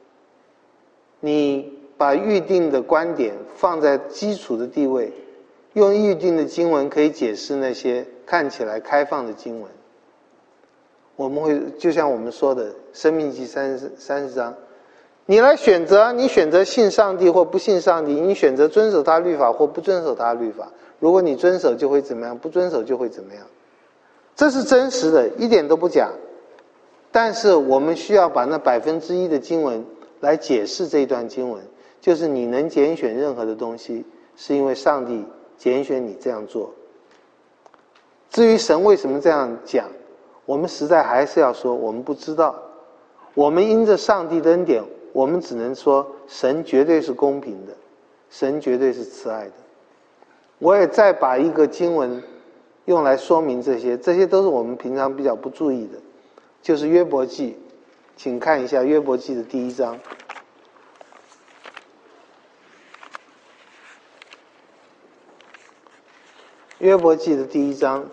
Speaker 1: 你把预定的观点放在基础的地位，用预定的经文可以解释那些看起来开放的经文。我们会就像我们说的申命记30章，你来选择，你选择信上帝或不信上帝，你选择遵守他律法或不遵守他律法。如果你遵守就会怎么样，不遵守就会怎么样。这是真实的，一点都不假。但是我们需要把那1%的经文来解释这段经文，就是你能拣选任何的东西，是因为上帝拣选你这样做。 至于神为什么这样讲，我们实在还是要说我们不知道。我们因着上帝的恩典，我们只能说神绝对是公平的，神绝对是慈爱的。我也再把一个经文用来说明这些都是我们平常比较不注意的，就是约伯记。请看一下约伯记的第1章。约伯记的第1章，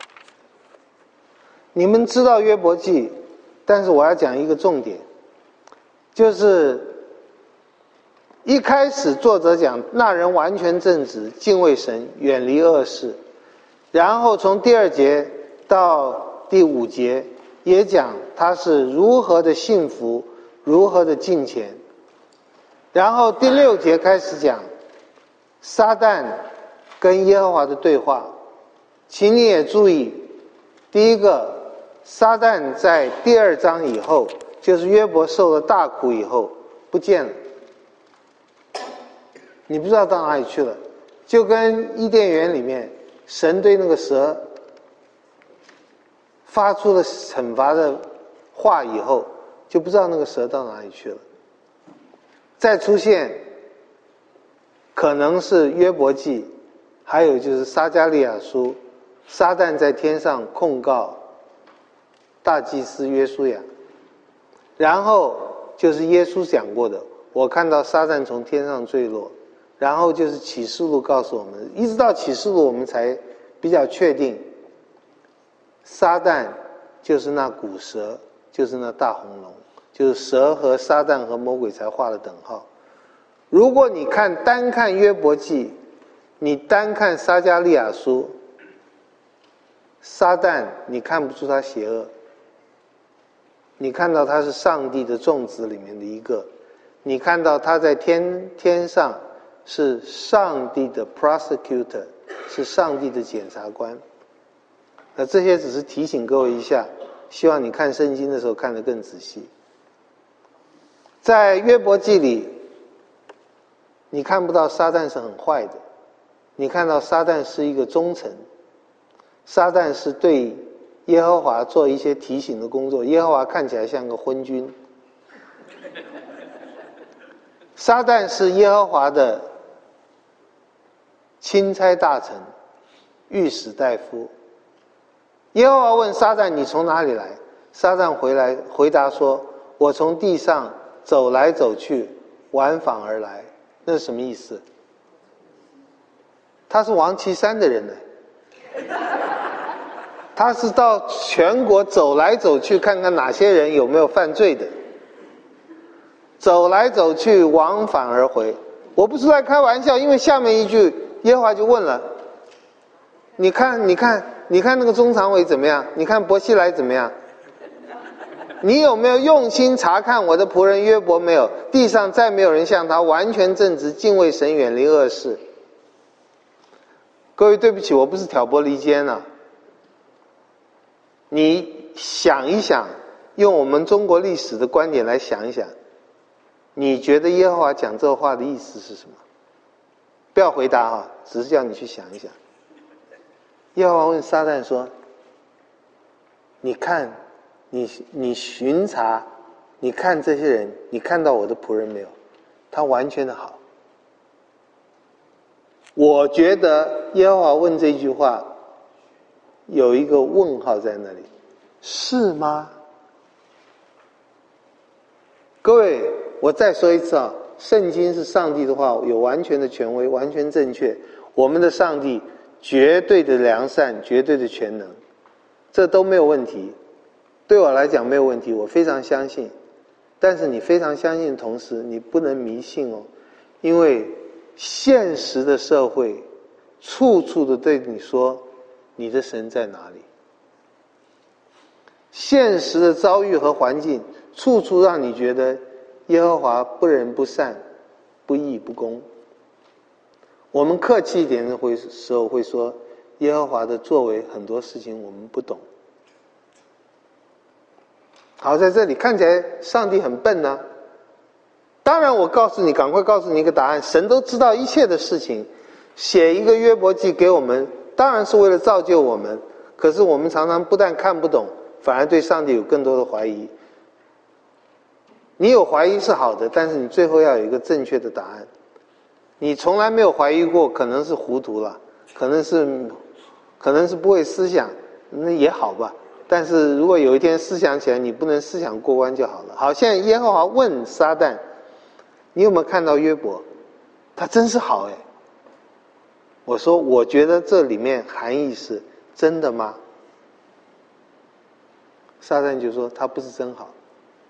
Speaker 1: 你们知道约伯记，但是我要讲一个重点，就是一开始作者讲那人完全正直，敬畏神，远离恶事，然后从第2节到第5节也讲他是如何的幸福，如何的敬虔，然后第6节开始讲撒旦跟耶和华的对话。请你也注意，第一个，撒旦在第2章以后，就是约伯受了大苦以后不见了，你不知道到哪里去了，就跟伊甸园里面神对那个蛇发出了惩罚的话以后，就不知道那个蛇到哪里去了。再出现可能是约伯记，还有就是撒迦利亚书，撒旦在天上控告大祭司约书亚，然后就是耶稣讲过的，我看到撒旦从天上坠落，然后就是启示录告诉我们，一直到启示录我们才比较确定撒旦就是那古蛇，就是那大红龙，就是蛇和撒旦和魔鬼才画了等号。如果你单看约伯记，你单看撒迦利亚书，撒旦你看不出他邪恶，你看到他是上帝的众子里面的一个，你看到他在天上是上帝的 prosecutor， 是上帝的检察官。那这些只是提醒各位一下，希望你看圣经的时候看得更仔细。在约伯记里，你看不到撒旦是很坏的，你看到撒旦是一个忠臣，撒旦是对耶和华做一些提醒的工作，耶和华看起来像个昏君。撒旦是耶和华的钦差大臣，御史大夫。耶和华问撒旦，你从哪里来？撒旦回答说，我从地上走来走去，往返而来。那是什么意思？他是王岐山的人呢，他是到全国走来走去，看看哪些人有没有犯罪的，走来走去，往返而回。我不是在开玩笑，因为下面一句耶和华就问了，你看那个中常委怎么样？你看伯西来怎么样？你有没有用心查看我的仆人约伯？没有，地上再没有人像他完全正直，敬畏神，远离恶事。各位对不起，我不是挑拨离间啊。你想一想，用我们中国历史的观点来想一想，你觉得耶和华讲这话的意思是什么？不要回答啊，只是叫你去想一想。耶和华问撒旦说，你看你巡查，你看这些人，你看到我的仆人没有？他完全的好。我觉得耶和华问这句话有一个问号在那里，是吗？各位，我再说一次啊，圣经是上帝的话，有完全的权威，完全正确。我们的上帝绝对的良善，绝对的全能，这都没有问题。对我来讲没有问题，我非常相信。但是你非常相信的同时，你不能迷信哦，因为现实的社会处处的对你说你的神在哪里。现实的遭遇和环境处处让你觉得耶和华不仁不善，不义不公。我们客气一点的时候会说耶和华的作为很多事情我们不懂。好，在这里看起来上帝很笨啊。当然我告诉你，赶快告诉你一个答案，神都知道一切的事情，写一个约伯记给我们当然是为了造就我们， 可是我们常常不但看不懂，反而对上帝有更多的怀疑。你有怀疑是好的，但是你最后要有一个正确的答案。你从来没有怀疑过，可能是糊涂了，可能是不会思想，那也好吧。但是如果有一天思想起来，你不能思想过关就好了。好，现在耶和华问撒旦，你有没有看到约伯？他真是好哎。我说，我觉得这里面含义是真的吗？撒旦就说他不是真好。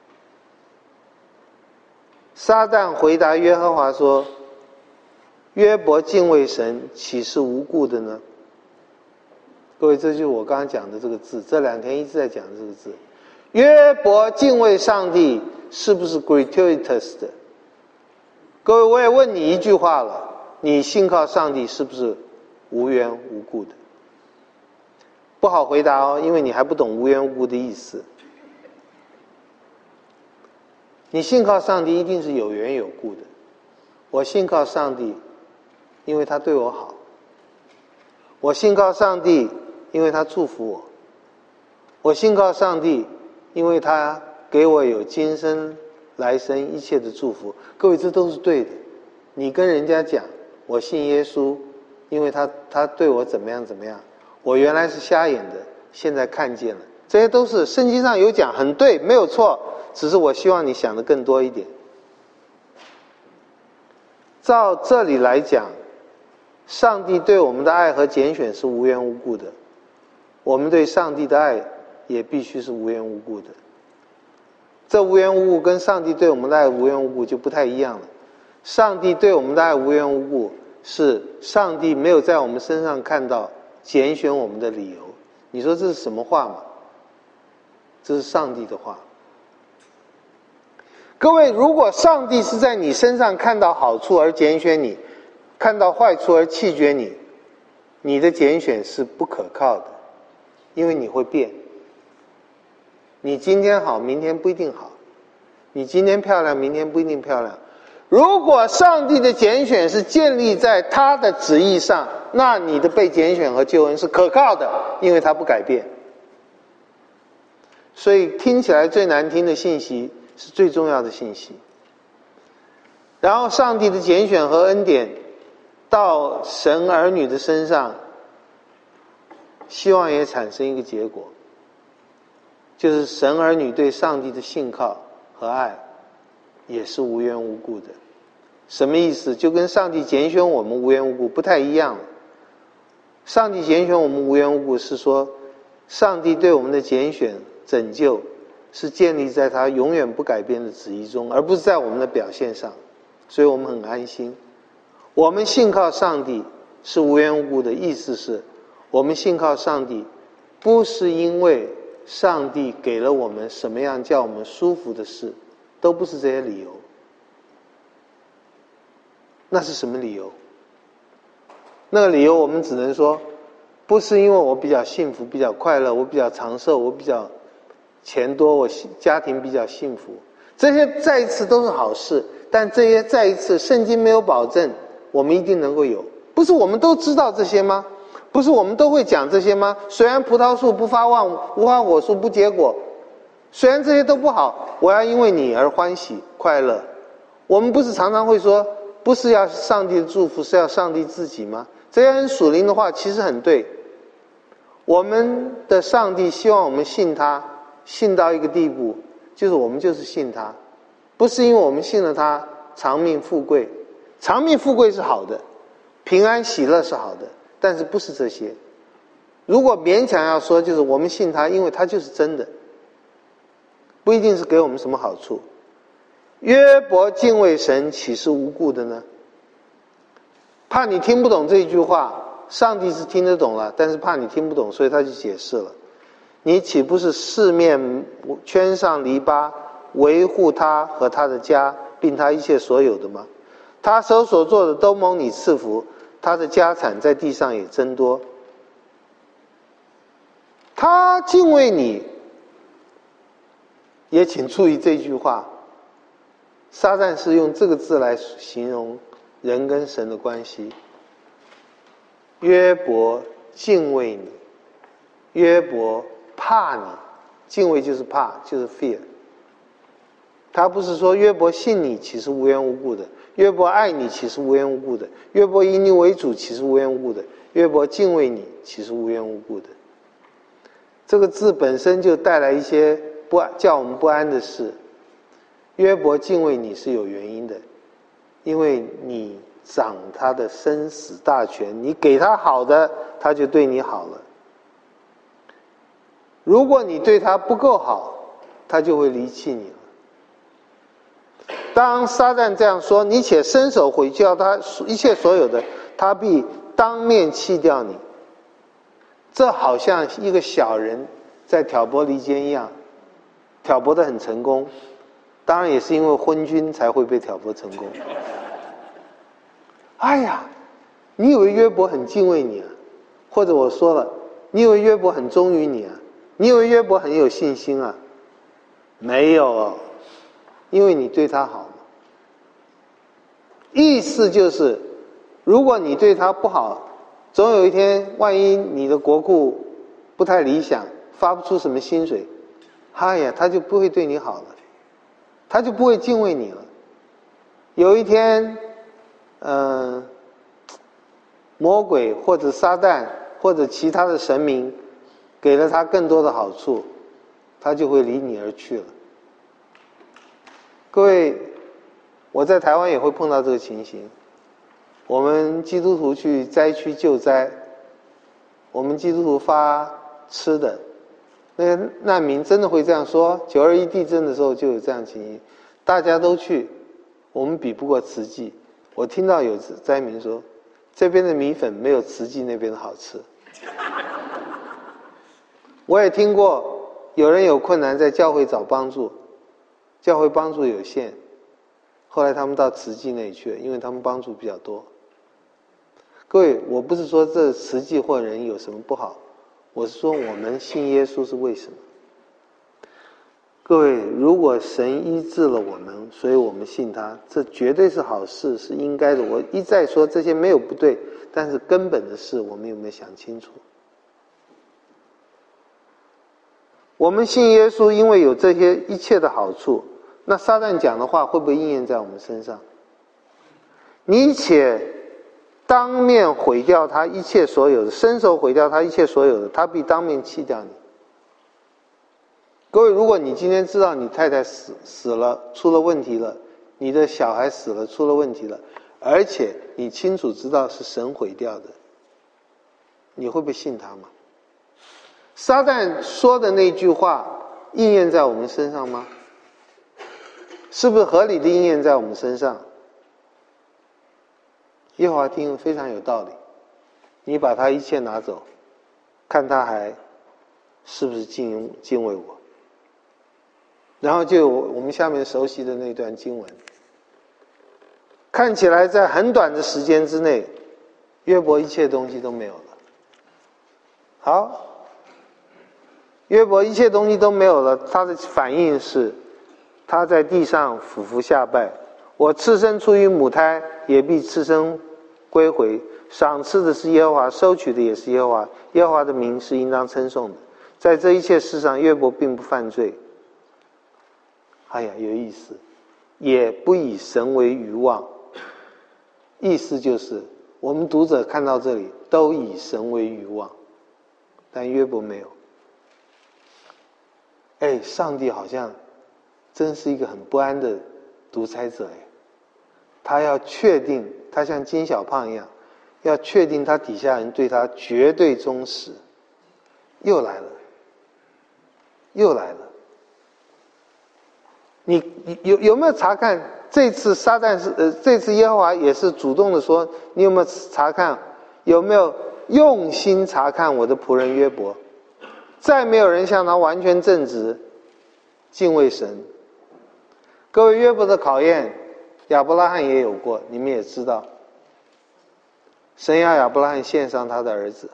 Speaker 1: 撒旦回答约翰华说，约伯敬畏神，岂是无故的呢？各位，这就是我刚刚讲的这个字，这2天一直在讲这个字。约伯敬畏上帝是不是 gratuitous 的？各位，我也问你一句话了，你信靠上帝是不是无缘无故的？不好回答哦，因为你还不懂无缘无故的意思。你信靠上帝一定是有缘有故的。我信靠上帝，因为他对我好。我信靠上帝，因为他祝福我。我信靠上帝，因为他给我有今生来生一切的祝福。各位，这都是对的。你跟人家讲我信耶稣，因为他对我怎么样怎么样，我原来是瞎眼的，现在看见了，这些都是圣经上有讲，很对，没有错，只是我希望你想的更多一点。照这里来讲，上帝对我们的爱和拣选是无缘无故的，我们对上帝的爱也必须是无缘无故的。这无缘无故跟上帝对我们的爱无缘无故就不太一样了。上帝对我们的爱无缘无故，是上帝没有在我们身上看到拣选我们的理由。你说这是什么话吗？这是上帝的话。各位，如果上帝是在你身上看到好处而拣选你，看到坏处而弃绝你，你的拣选是不可靠的，因为你会变。你今天好，明天不一定好；你今天漂亮，明天不一定漂亮。如果上帝的拣选是建立在他的旨意上，那你的被拣选和救恩是可靠的，因为他不改变。所以听起来最难听的信息是最重要的信息。然后上帝的拣选和恩典到神儿女的身上，希望也产生一个结果，就是神儿女对上帝的信靠和爱也是无缘无故的。什么意思？就跟上帝拣选我们无缘无故不太一样了。上帝拣选我们无缘无故是说，上帝对我们的拣选拯救是建立在他永远不改变的旨意中，而不是在我们的表现上，所以我们很安心。我们信靠上帝是无缘无故的，意思是我们信靠上帝不是因为上帝给了我们什么样叫我们舒服的事，都不是这些理由。那是什么理由？那个理由我们只能说，不是因为我比较幸福比较快乐，我比较长寿，我比较钱多，我家庭比较幸福，这些再一次都是好事，但这些再一次圣经没有保证我们一定能够有。不是我们都知道这些吗？不是我们都会讲这些吗？虽然葡萄树不发旺，无花果树不结果，虽然这些都不好，我要因为你而欢喜快乐。我们不是常常会说，不是要上帝的祝福，是要上帝自己吗？这些很属灵的话其实很对。我们的上帝希望我们信他，信到一个地步，就是我们就是信他，不是因为我们信了他长命富贵。长命富贵是好的，平安喜乐是好的，但是不是这些。如果勉强要说，就是我们信他，因为他就是真的，不一定是给我们什么好处。约伯敬畏神，岂是无故的呢？怕你听不懂这句话，上帝是听得懂了，但是怕你听不懂，所以他就解释了。你岂不是四面圈上篱笆，维护他和他的家，并他一切所有的吗？他手所做的都蒙你赐福，他的家产在地上也增多。他敬畏你，也请注意这句话，撒旦是用这个字来形容人跟神的关系。约伯敬畏你， 约伯怕你，敬畏就是怕，就是 fear。他不是说约伯信你其实无缘无故的，约伯爱你其实无缘无故的，约伯以你为主其实无缘无故的，约伯敬畏你其实无缘无故的。这个字本身就带来一些叫我们不安的事。约伯敬畏你是有原因的，因为你掌他的生死大权，你给他好的，他就对你好了。如果你对他不够好，他就会离弃你了。当撒旦这样说，你且伸手毁掉他一切所有的，他必当面弃掉你。这好像一个小人在挑拨离间一样，挑拨得很成功，当然也是因为昏君才会被挑拨成功。哎呀，你以为约伯很敬畏你啊？或者我说了，你以为约伯很忠于你啊？你以为约伯很有信心啊？没有，因为你对他好。意思就是，如果你对他不好，总有一天万一你的国库不太理想，发不出什么薪水，哎呀，他就不会对你好了，他就不会敬畏你了。有一天魔鬼或者撒旦或者其他的神明给了他更多的好处，他就会离你而去了。各位，我在台湾也会碰到这个情形。我们基督徒去灾区救灾，我们基督徒发吃的，那些难民真的会这样说。921地震的时候就有这样情形，大家都去，我们比不过慈济。我听到有灾民说，这边的米粉没有慈济那边的好吃。我也听过有人有困难在教会找帮助，教会帮助有限，后来他们到慈济那里去了，因为他们帮助比较多。各位，我不是说这慈济或人有什么不好，我是说我们信耶稣是为什么？各位，如果神医治了我们，所以我们信他，这绝对是好事，是应该的。我一再说这些没有不对，但是根本的事我们有没有想清楚？我们信耶稣，因为有这些一切的好处，那撒旦讲的话会不会应验在我们身上？你且当面毁掉他一切所有的，伸手毁掉他一切所有的，他必当面弃掉你。各位，如果你今天知道你太太死了，出了问题了，你的小孩死了，出了问题了，而且你清楚知道是神毁掉的，你会不会信他吗？撒旦说的那句话应验在我们身上吗？是不是合理的应验在我们身上？耶和华听非常有道理，你把他一切拿走，看他还是不是敬畏我。然后就有我们下面熟悉的那段经文，看起来在很短的时间之内，约伯一切东西都没有了。好，约伯一切东西都没有了，他的反应是，他在地上俯伏下拜，我赤身出于母胎，也必赤身归回。赏赐的是耶和华，收取的也是耶和华，耶和华的名是应当称颂的。在这一切事上，约伯并不犯罪。哎呀，有意思，也不以神为愚妄。意思就是，我们读者看到这里都以神为愚妄，但约伯没有。哎，上帝好像真是一个很不安的独裁者哎，他要确定，他像金小胖一样，要确定他底下人对他绝对忠实。又来了，又来了。你有没有查看这次撒旦是这次耶和华也是主动的说，你有没有查看，有没有用心查看我的仆人约伯？再没有人像他完全正直，敬畏神。各位，约伯的考验，亚伯拉罕也有过，你们也知道。神要亚伯拉罕献上他的儿子。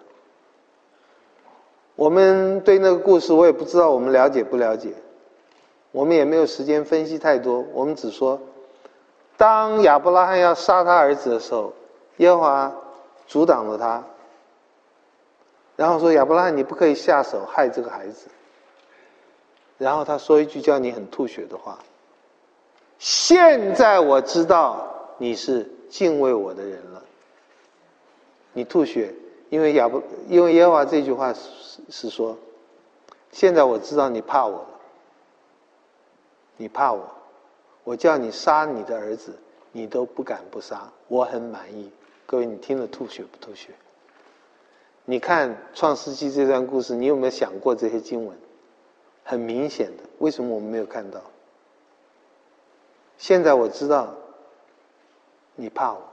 Speaker 1: 我们对那个故事，我也不知道我们了解不了解，我们也没有时间分析太多，我们只说，当亚伯拉罕要杀他儿子的时候，耶和华阻挡了他。 然后说亚伯拉罕，你不可以下手害这个孩子。然后他说一句叫你很吐血的话：现在我知道你是敬畏我的人了。你吐血，因为耶和华这句话是说，现在我知道你怕我了，你怕我，我叫你杀你的儿子，你都不敢不杀，我很满意。各位，你听了吐血不吐血？你看创世纪这段故事，你有没有想过这些经文？很明显的，为什么我们没有看到？现在我知道你怕我。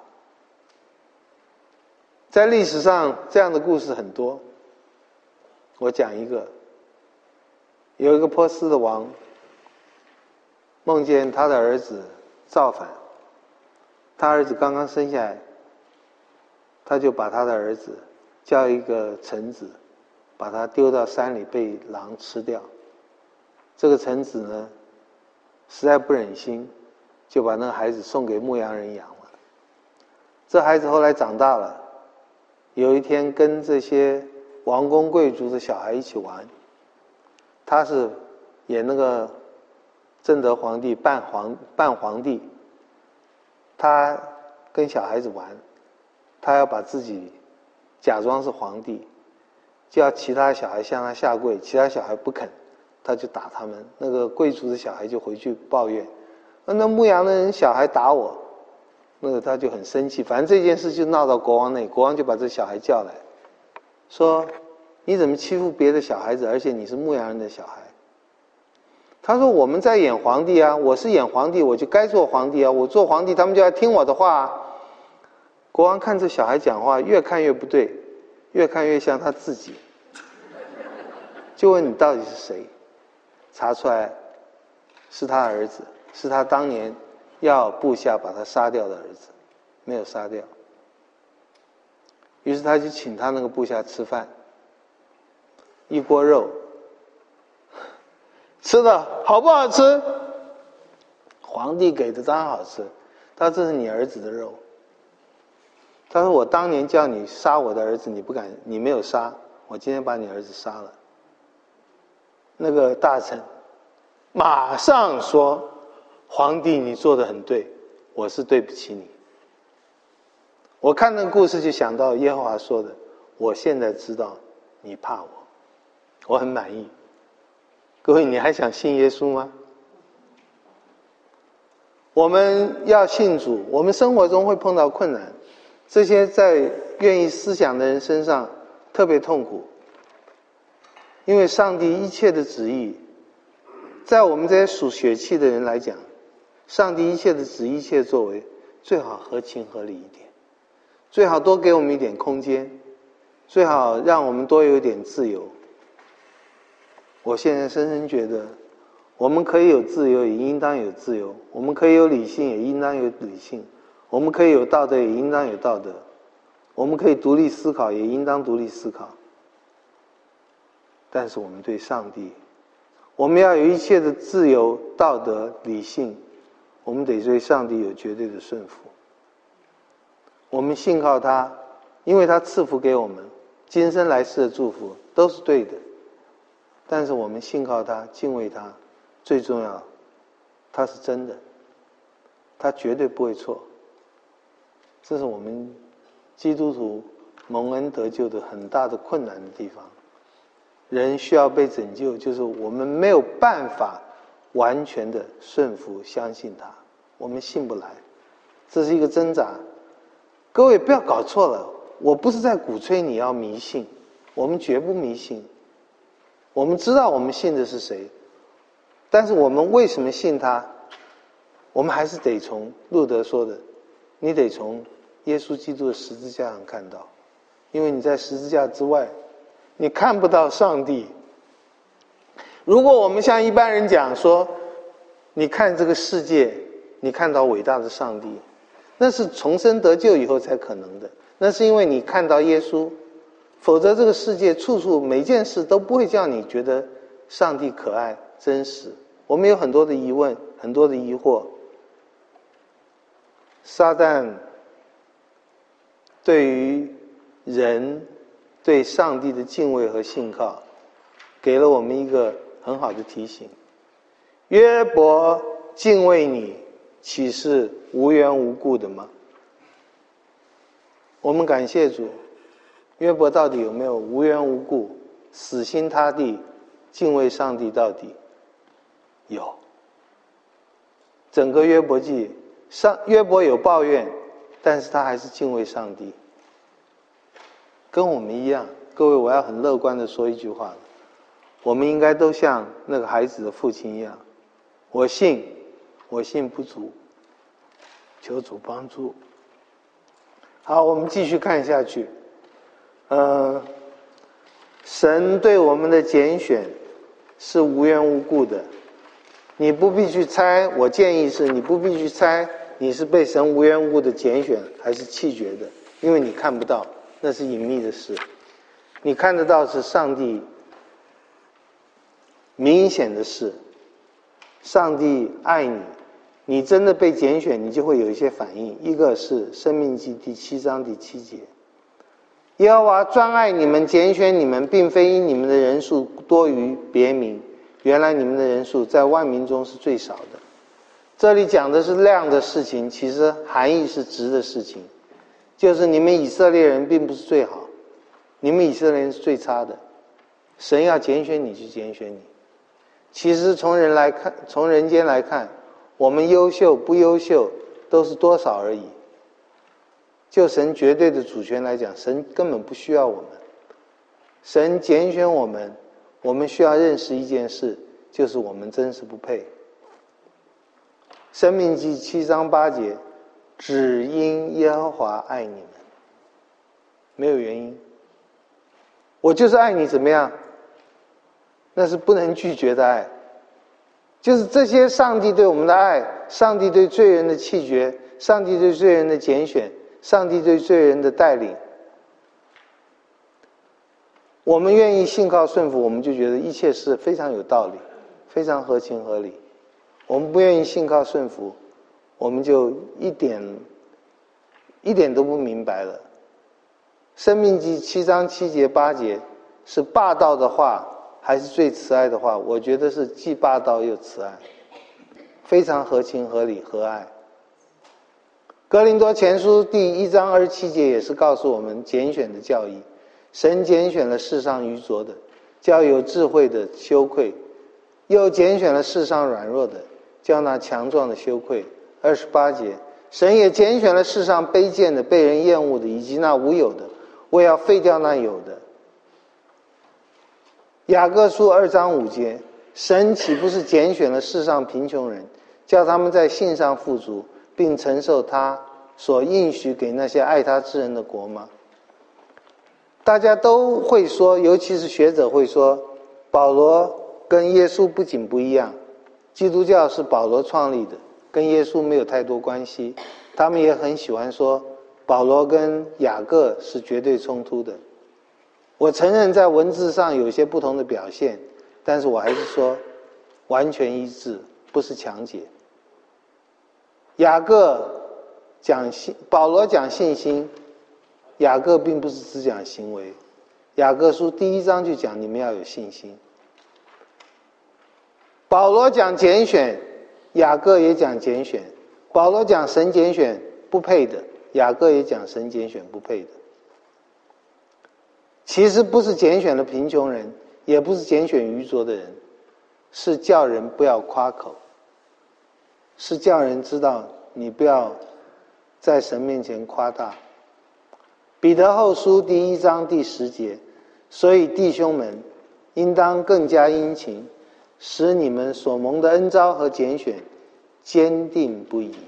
Speaker 1: 在历史上这样的故事很多，我讲一个。有一个波斯的王梦见他的儿子造反，他儿子刚刚生下来，他就把他的儿子叫一个臣子把他丢到山里被狼吃掉。这个臣子呢实在不忍心，就把那个孩子送给牧羊人养了。这孩子后来长大了，有一天跟这些王公贵族的小孩一起玩，他是演那个正德皇帝扮皇帝，他跟小孩子玩，他要把自己假装是皇帝，就要其他小孩向他下跪，其他小孩不肯，他就打他们。那个贵族的小孩就回去抱怨，那牧羊的人小孩打我，那个他就很生气。反正这件事就闹到国王那里，国王就把这小孩叫来，说你怎么欺负别的小孩子，而且你是牧羊人的小孩。他说我们在演皇帝啊，我是演皇帝，我就该做皇帝啊，我做皇帝他们就要听我的话啊。国王看这小孩讲话越看越不对，越看越像他自己，就问你到底是谁，查出来是他儿子，是他当年要部下把他杀掉的儿子，没有杀掉。于是他就请他那个部下吃饭，一锅肉，吃的好不好吃？皇帝给的当然好吃。他说这是你儿子的肉。他说我当年叫你杀我的儿子，你不敢，你没有杀，我今天把你儿子杀了。那个大臣马上说，皇帝你做得很对，我是对不起你。我看那个故事就想到耶和华说的，我现在知道你怕我，我很满意。各位，你还想信耶稣吗？我们要信主，我们生活中会碰到困难，这些在愿意思想的人身上特别痛苦，因为上帝一切的旨意，在我们这些属血气的人来讲，上帝一切的旨意、一切作为，最好合情合理一点，最好多给我们一点空间，最好让我们多有一点自由。我现在深深觉得，我们可以有自由，也应当有自由；我们可以有理性，也应当有理性；我们可以有道德，也应当有道德；我们可以独立思考，也应当独立思考。但是我们对上帝，我们要有一切的自由、道德、理性，我们得对上帝有绝对的顺服。我们信靠他，因为他赐福给我们今生来世的祝福都是对的。但是我们信靠他，敬畏他，最重要，他是真的，他绝对不会错。这是我们基督徒蒙恩得救的很大的困难的地方。人需要被拯救，就是我们没有办法完全的顺服相信他，我们信不来，这是一个挣扎。各位不要搞错了，我不是在鼓吹你要迷信，我们绝不迷信。我们知道我们信的是谁，但是我们为什么信他，我们还是得从路德说的，你得从耶稣基督的十字架上看到，因为你在十字架之外你看不到上帝。如果我们像一般人讲说，你看这个世界，你看到伟大的上帝，那是重生得救以后才可能的，那是因为你看到耶稣，否则这个世界处处每件事都不会叫你觉得上帝可爱真实。我们有很多的疑问，很多的疑惑。撒旦对于人对上帝的敬畏和信靠，给了我们一个很好的提醒。约伯敬畏你，岂是无缘无故的吗？我们感谢主，约伯到底有没有无缘无故死心塌地敬畏上帝到底？有。整个约伯记，约伯有抱怨，但是他还是敬畏上帝。跟我们一样，各位，我要很乐观的说一句话了，我们应该都像那个孩子的父亲一样，我信不足，求主帮助。好，我们继续看下去。神对我们的拣选是无缘无故的，你不必去猜，我建议是你不必去猜你是被神无缘无故的拣选还是弃绝的，因为你看不到，那是隐秘的事。你看得到是上帝明显的事，上帝爱你，你真的被拣选，你就会有一些反应。一个是申命记第7章第7节，耶和华专爱你们，拣选你们，并非因你们的人数多于别民，原来你们的人数在万民中是最少的。这里讲的是量的事情，其实含义是质的事情，就是你们以色列人并不是最好，你们以色列人是最差的，神要拣选你去拣选你。其实从人间来看，我们优秀不优秀都是多少而已。就神绝对的主权来讲，神根本不需要我们。神拣选我们，我们需要认识一件事，就是我们真是不配。申命记7章8节，只因耶和华爱你们，没有原因。我就是爱你，怎么样？那是不能拒绝的爱。就是这些上帝对我们的爱，上帝对罪人的弃绝，上帝对罪人的拣选，上帝对罪人的带领，我们愿意信靠顺服，我们就觉得一切是非常有道理，非常合情合理。我们不愿意信靠顺服，我们就一点都不明白了。申命记7章7节8节是霸道的话还是最慈爱的话？我觉得是既霸道又慈爱，非常合情合理和爱。哥林多前书第1章27节也是告诉我们拣选的教义，神拣选了世上愚拙的，叫有智慧的羞愧，又拣选了世上软弱的，叫那强壮的羞愧。28节，神也拣选了世上卑贱的、被人厌恶的，以及那无有的，为要废掉那有的。雅各书2章5节，神岂不是拣选了世上贫穷人，叫他们在信上富足，并承受他所应许给那些爱他之人的国吗？大家都会说，尤其是学者会说，保罗跟耶稣不仅不一样，基督教是保罗创立的，跟耶稣没有太多关系。他们也很喜欢说保罗跟雅各是绝对冲突的。我承认在文字上有些不同的表现，但是我还是说完全一致，不是强解。雅各讲保罗讲信心，雅各并不是只讲行为。雅各书第1章就讲你们要有信心。保罗讲拣选，雅各也讲拣选。保罗讲神拣选不配的，雅各也讲神拣选不配的。其实不是拣选了贫穷人，也不是拣选愚拙的人，是叫人不要夸口，是叫人知道你不要在神面前夸大。彼得后书第1章第10节，所以弟兄们应当更加殷勤，使你们所蒙的恩召和拣选坚定不移。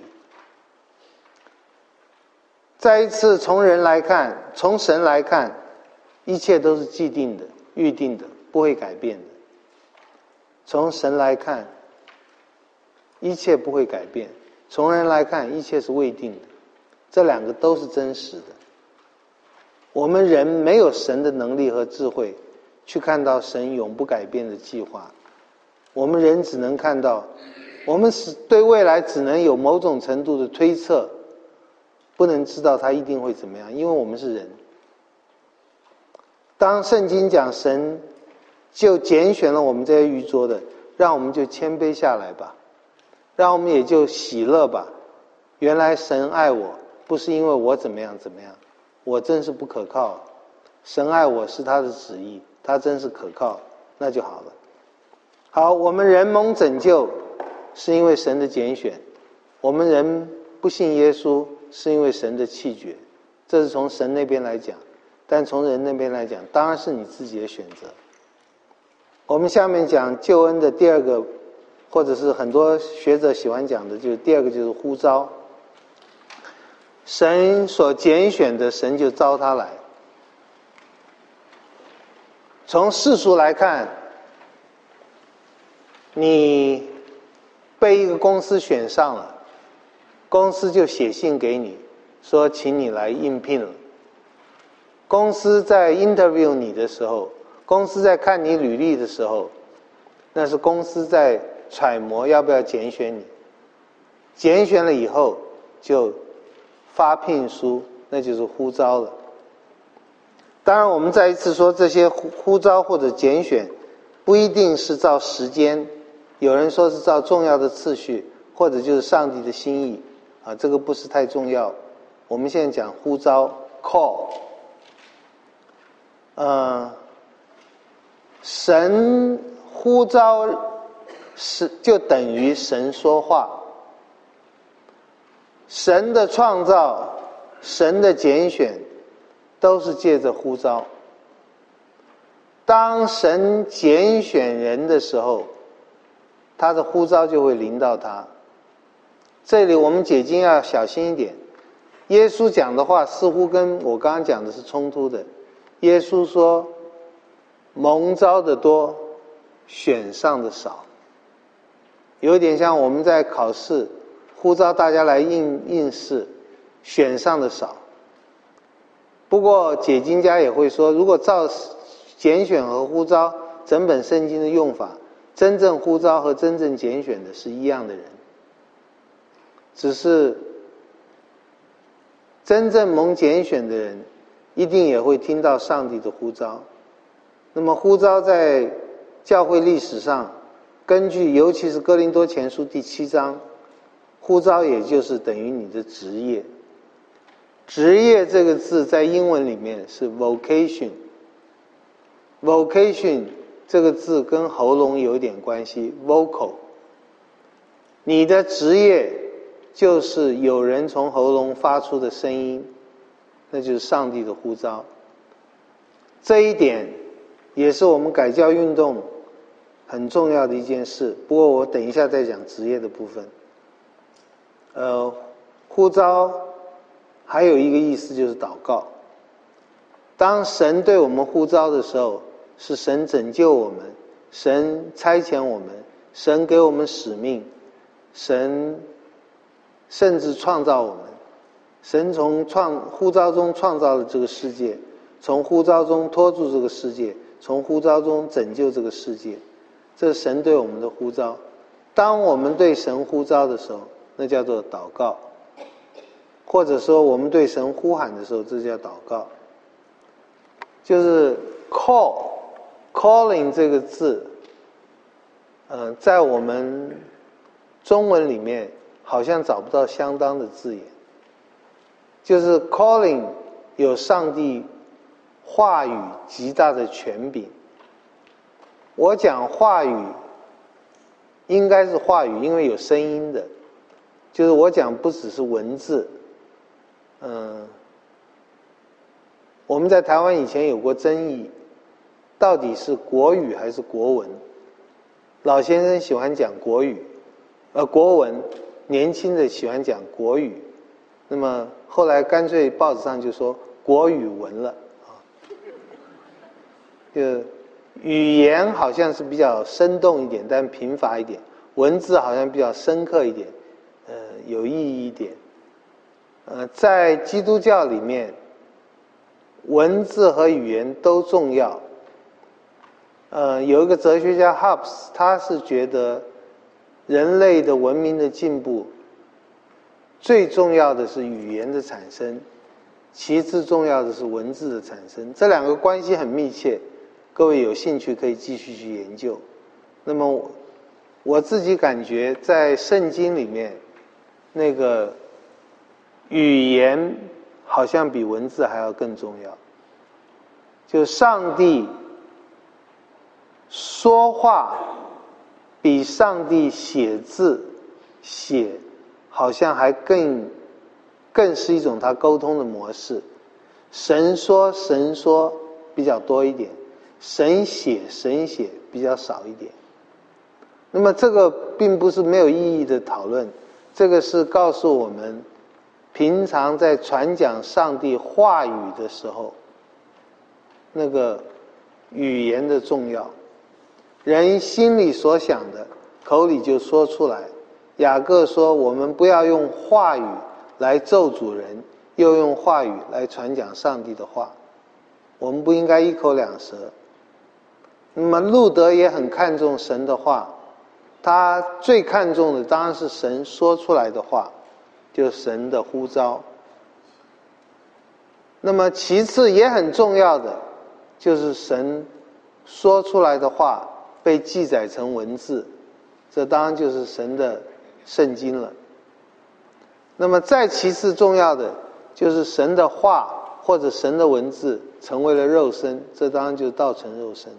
Speaker 1: 再一次从人来看，从神来看，一切都是既定的、预定的，不会改变的。从神来看，一切不会改变；从人来看，一切是未定的。这两个都是真实的。我们人没有神的能力和智慧去看到神永不改变的计划，我们人只能看到，我们对未来只能有某种程度的推测，不能知道它一定会怎么样，因为我们是人。 当圣经讲神就拣选了我们这些愚拙的，让我们就谦卑下来吧，让我们也就喜乐吧。原来神爱我，不是因为我怎么样怎么样，我真是不可靠，神爱我是他的旨意，他真是可靠，那就好了。好，我们人蒙拯救是因为神的拣选，我们人不信耶稣是因为神的弃绝，这是从神那边来讲，但从人那边来讲，当然是你自己的选择。我们下面讲救恩的第二个，或者是很多学者喜欢讲的，就是第二个就是呼召。神所拣选的，神就召他来。从世俗来看，你被一个公司选上了，公司就写信给你说请你来应聘了。公司在 interview 你的时候，公司在看你履历的时候，那是公司在揣摩要不要拣选你。拣选了以后就发聘书，那就是呼召了。当然我们再一次说，这些呼召或者拣选不一定是照时间，有人说是照重要的次序，或者就是上帝的心意啊，这个不是太重要。我们现在讲呼召 call， 神呼召是就等于神说话，神的创造，神的拣选都是借着呼召。当神拣选人的时候，他的呼召就会临到他。这里我们解经要小心一点，耶稣讲的话似乎跟我刚刚讲的是冲突的。耶稣说蒙召的多，选上的少，有点像我们在考试呼召大家来应试，选上的少。不过解经家也会说，如果照拣选和呼召整本圣经的用法，真正呼召和真正拣选的是一样的人，只是真正蒙拣选的人一定也会听到上帝的呼召。那么呼召在教会历史上，根据尤其是哥林多前书第7章，呼召也就是等于你的职业。职业这个字在英文里面是 vocation， vocation 这个字跟喉咙有点关系 vocal， 你的职业就是有人从喉咙发出的声音，那就是上帝的呼召。这一点也是我们改教运动很重要的一件事，不过我等一下再讲职业的部分。呼召还有一个意思就是祷告。当神对我们呼召的时候，是神拯救我们，神差遣我们，神给我们使命，神甚至创造我们。神从呼召中创造了这个世界，从呼召中托住这个世界，从呼召中拯救这个世界，这是神对我们的呼召。当我们对神呼召的时候，那叫做祷告，或者说我们对神呼喊的时候，这叫祷告。就是 calling 这个字，在我们中文里面好像找不到相当的字眼。就是 calling 有上帝话语极大的权柄。我讲话语应该是话语，因为有声音的，就是我讲不只是文字。我们在台湾以前有过争议，到底是国语还是国文？老先生喜欢讲国语，国文，年轻的喜欢讲国语。那么后来干脆报纸上就说国语文了啊，就语言好像是比较生动一点，但贫乏一点；文字好像比较深刻一点，有意义一点。在基督教里面，文字和语言都重要。有一个哲学家 Hobbes， 他是觉得人类的文明的进步最重要的是语言的产生， 其次重要的是文字的产生，这两个关系很密切，各位有兴趣可以继续去研究。那么我自己感觉在圣经里面，那个语言好像比文字还要更重要，就上帝说话比上帝写字写好像还更是一种他沟通的模式。神说比较多一点，神写比较少一点。那么这个并不是没有意义的讨论，这个是告诉我们平常在传讲上帝话语的时候，那个语言的重要。人心里所想的口里就说出来。雅各说我们不要用话语来咒诅人，又用话语来传讲上帝的话，我们不应该一口两舌。那么路德也很看重神的话，他最看重的当然是神说出来的话，就是神的呼召。那么其次也很重要的就是神说出来的话被记载成文字，这当然就是神的圣经了。那么再其次重要的就是神的话或者神的文字成为了肉身，这当然就是道成肉身。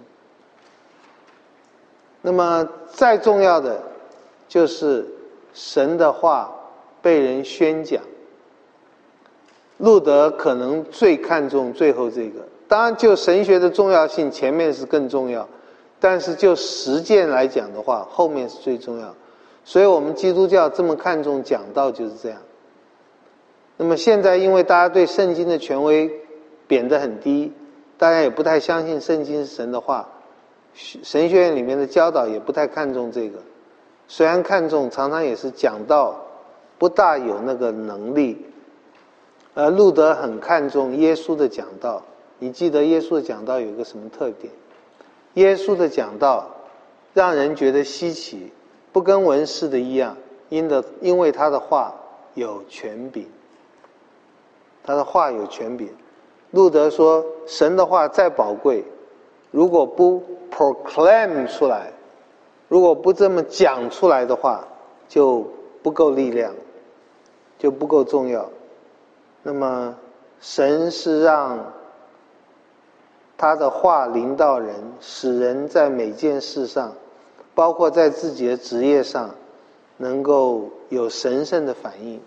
Speaker 1: 那么再重要的就是神的话被人宣讲。路德可能最看重最后这个，当然就神学的重要性前面是更重要，但是就实践来讲的话后面是最重要。所以我们基督教这么看重讲道就是这样。那么现在因为大家对圣经的权威贬得很低，大家也不太相信圣经是神的话，神学院里面的教导也不太看重这个，虽然看重，常常也是讲道不大有那个能力。路德很看重耶稣的讲道，你记得耶稣的讲道有一个什么特点？耶稣的讲道让人觉得稀奇，不跟文士的一样，因为他的话有权柄，他的话有权柄。路德说神的话再宝贵，如果不 proclaim 出来，如果不这么讲出来的话，就不够力量，就不够重要。那么神是让他的话临到人，使人在每件事上，包括在自己的职业上，能够有神圣的反应。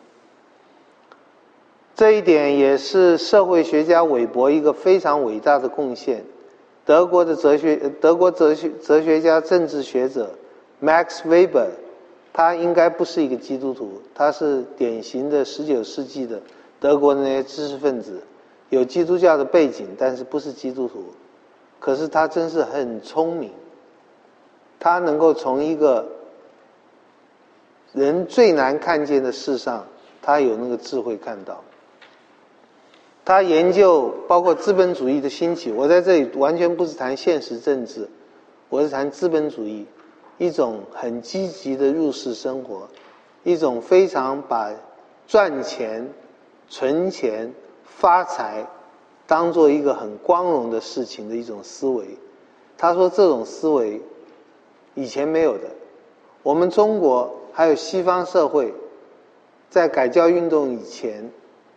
Speaker 1: 这一点也是社会学家韦伯一个非常伟大的贡献。德国哲学家政治学者 Max Weber， 他应该不是一个基督徒，他是典型的19世纪的德国的那些知识分子，有基督教的背景，但是不是基督徒。可是他真是很聪明，他能够从一个人最难看见的事上，他有那个智慧看到。他研究包括资本主义的兴起，我在这里完全不是谈现实政治，我是谈资本主义，一种很积极的入世生活，一种非常把赚钱存钱发财当做一个很光荣的事情的一种思维。他说这种思维以前没有的，我们中国还有西方社会在改教运动以前，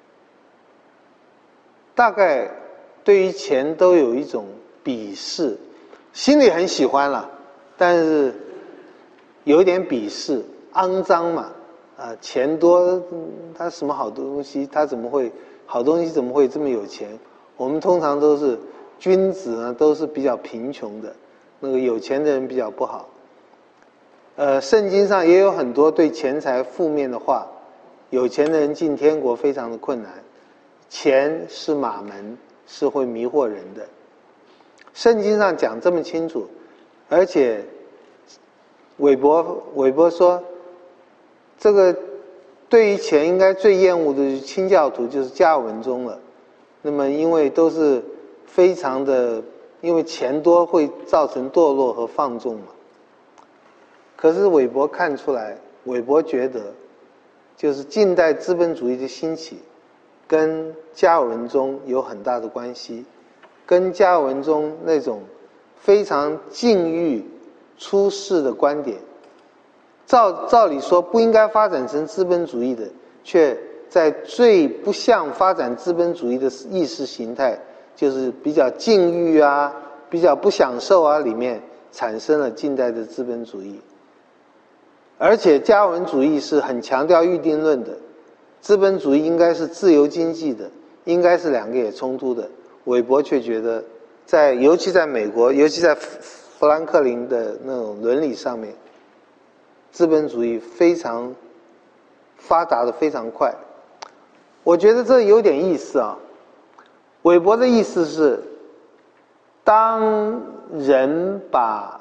Speaker 1: 大概对于钱都有一种鄙视，心里很喜欢了，但是有一点鄙视，肮脏嘛，钱多，他什么好东西，他怎么会好东西怎么会这么有钱？我们通常都是君子呢，都是比较贫穷的，那个有钱的人比较不好。圣经上也有很多对钱财负面的话，有钱的人进天国非常的困难，钱是马门，是会迷惑人的。圣经上讲这么清楚，而且韦伯说，这个对于钱应该最厌恶的就是清教徒，就是加尔文宗了。那么因为都是非常的，因为钱多会造成堕落和放纵嘛。可是韦伯看出来，韦伯觉得就是近代资本主义的兴起跟加尔文中有很大的关系，跟加尔文中那种非常禁欲出世的观点，照理说不应该发展成资本主义的，却在最不像发展资本主义的意识形态，就是比较禁欲啊，比较不享受啊里面产生了近代的资本主义。而且加尔文主义是很强调预定论的，资本主义应该是自由经济的，应该是两个也冲突的。韦伯却觉得尤其在美国，尤其在富兰克林的那种伦理上面，资本主义非常发达的非常快。我觉得这有点意思啊。韦伯的意思是，当人把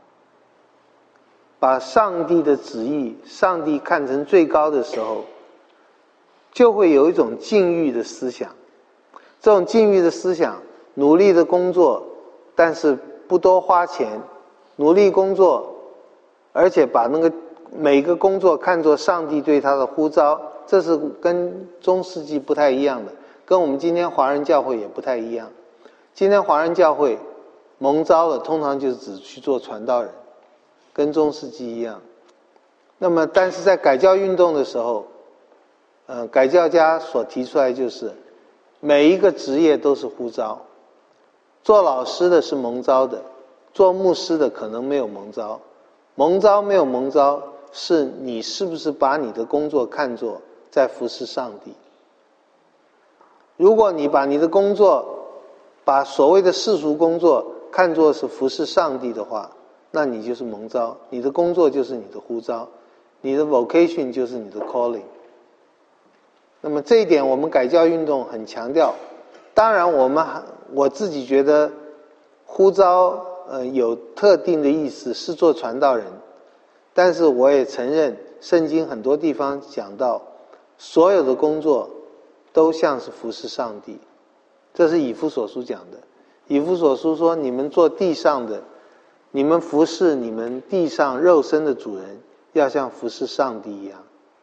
Speaker 1: 上帝的旨意、上帝看成最高的时候，就会有一种禁欲的思想。这种禁欲的思想，努力的工作，但是不多花钱，努力工作，而且把那个每个工作看作上帝对他的呼召，这是跟中世纪不太一样的，跟我们今天华人教会也不太一样。今天华人教会蒙召了，通常就是只去做传道人，跟中世纪一样。那么但是在改教运动的时候，改教家所提出来就是每一个职业都是呼召，做老师的是蒙召的，做牧师的可能没有蒙召。蒙召没有蒙召，是你是不是把你的工作看作在服侍上帝。如果你把你的工作，把所谓的世俗工作看作是服侍上帝的话，那你就是蒙召，你的工作就是你的呼召，你的 vocation 就是你的 calling。 那么这一点我们改教运动很强调。当然我自己觉得呼召有特定的意思，是做传道人，但是我也承认圣经很多地方讲到所有的工作都像是服侍上帝。这是以弗所书讲的。以弗所书说，你们做地上的，你们服侍你们地上肉身的主人，要像服侍上帝一样。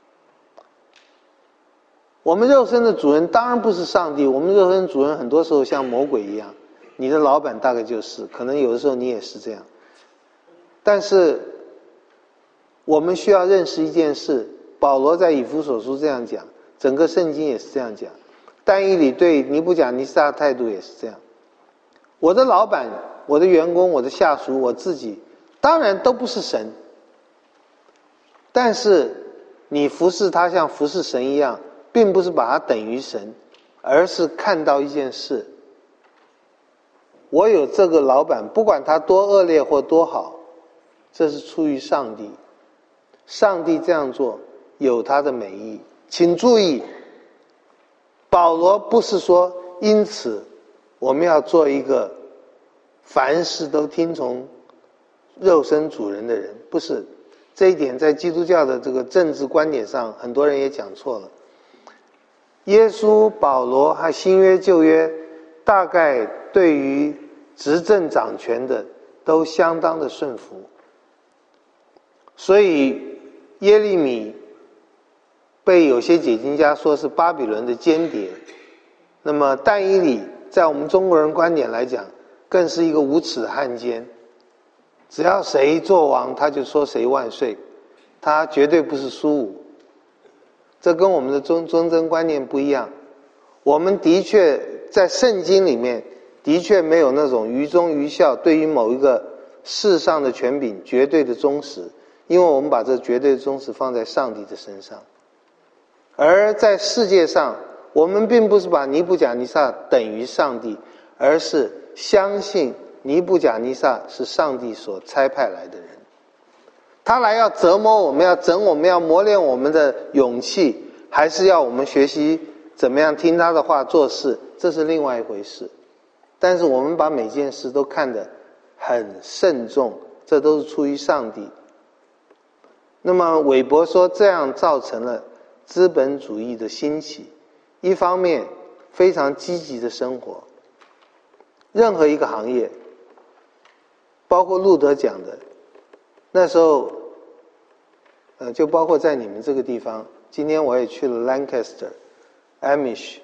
Speaker 1: 我们肉身的主人当然不是上帝，我们肉身主人很多时候像魔鬼一样，你的老板大概就是，可能有的时候你也是这样。但是我们需要认识一件事，保罗在以弗所书这样讲，整个圣经也是这样讲，但以理对尼布甲尼撒的态度也是这样。我的老板、我的员工、我的下属、我自己，当然都不是神，但是你服侍他像服侍神一样，并不是把他等于神，而是看到一件事，我有这个老板，不管他多恶劣或多好，这是出于上帝，上帝这样做有他的美意。请注意，保罗不是说因此我们要做一个凡事都听从肉身主人的人，不是。这一点在基督教的这个政治观点上，很多人也讲错了。耶稣、保罗和新约旧约大概对于执政掌权的都相当的顺服，所以耶利米被有些解经家说是巴比伦的间谍。那么但以理在我们中国人观点来讲，更是一个无耻的汉奸，只要谁做王他就说谁万岁，他绝对不是苏武。这跟我们的忠贞观念不一样。我们的确在圣经里面的确没有那种于忠于孝，对于某一个世上的权柄绝对的忠实，因为我们把这绝对的忠实放在上帝的身上。而在世界上，我们并不是把尼布甲尼撒等于上帝，而是相信尼布甲尼撒是上帝所差派来的人，他来要折磨我们，要整我们，要磨练我们的勇气，还是要我们学习怎么样听他的话做事，这是另外一回事。但是我们把每件事都看得很慎重，这都是出于上帝。那么韦伯说，这样造成了资本主义的兴起。一方面非常积极的生活，任何一个行业，包括路德讲的，那时候就包括在你们这个地方，今天我也去了 Lancaster、Amish，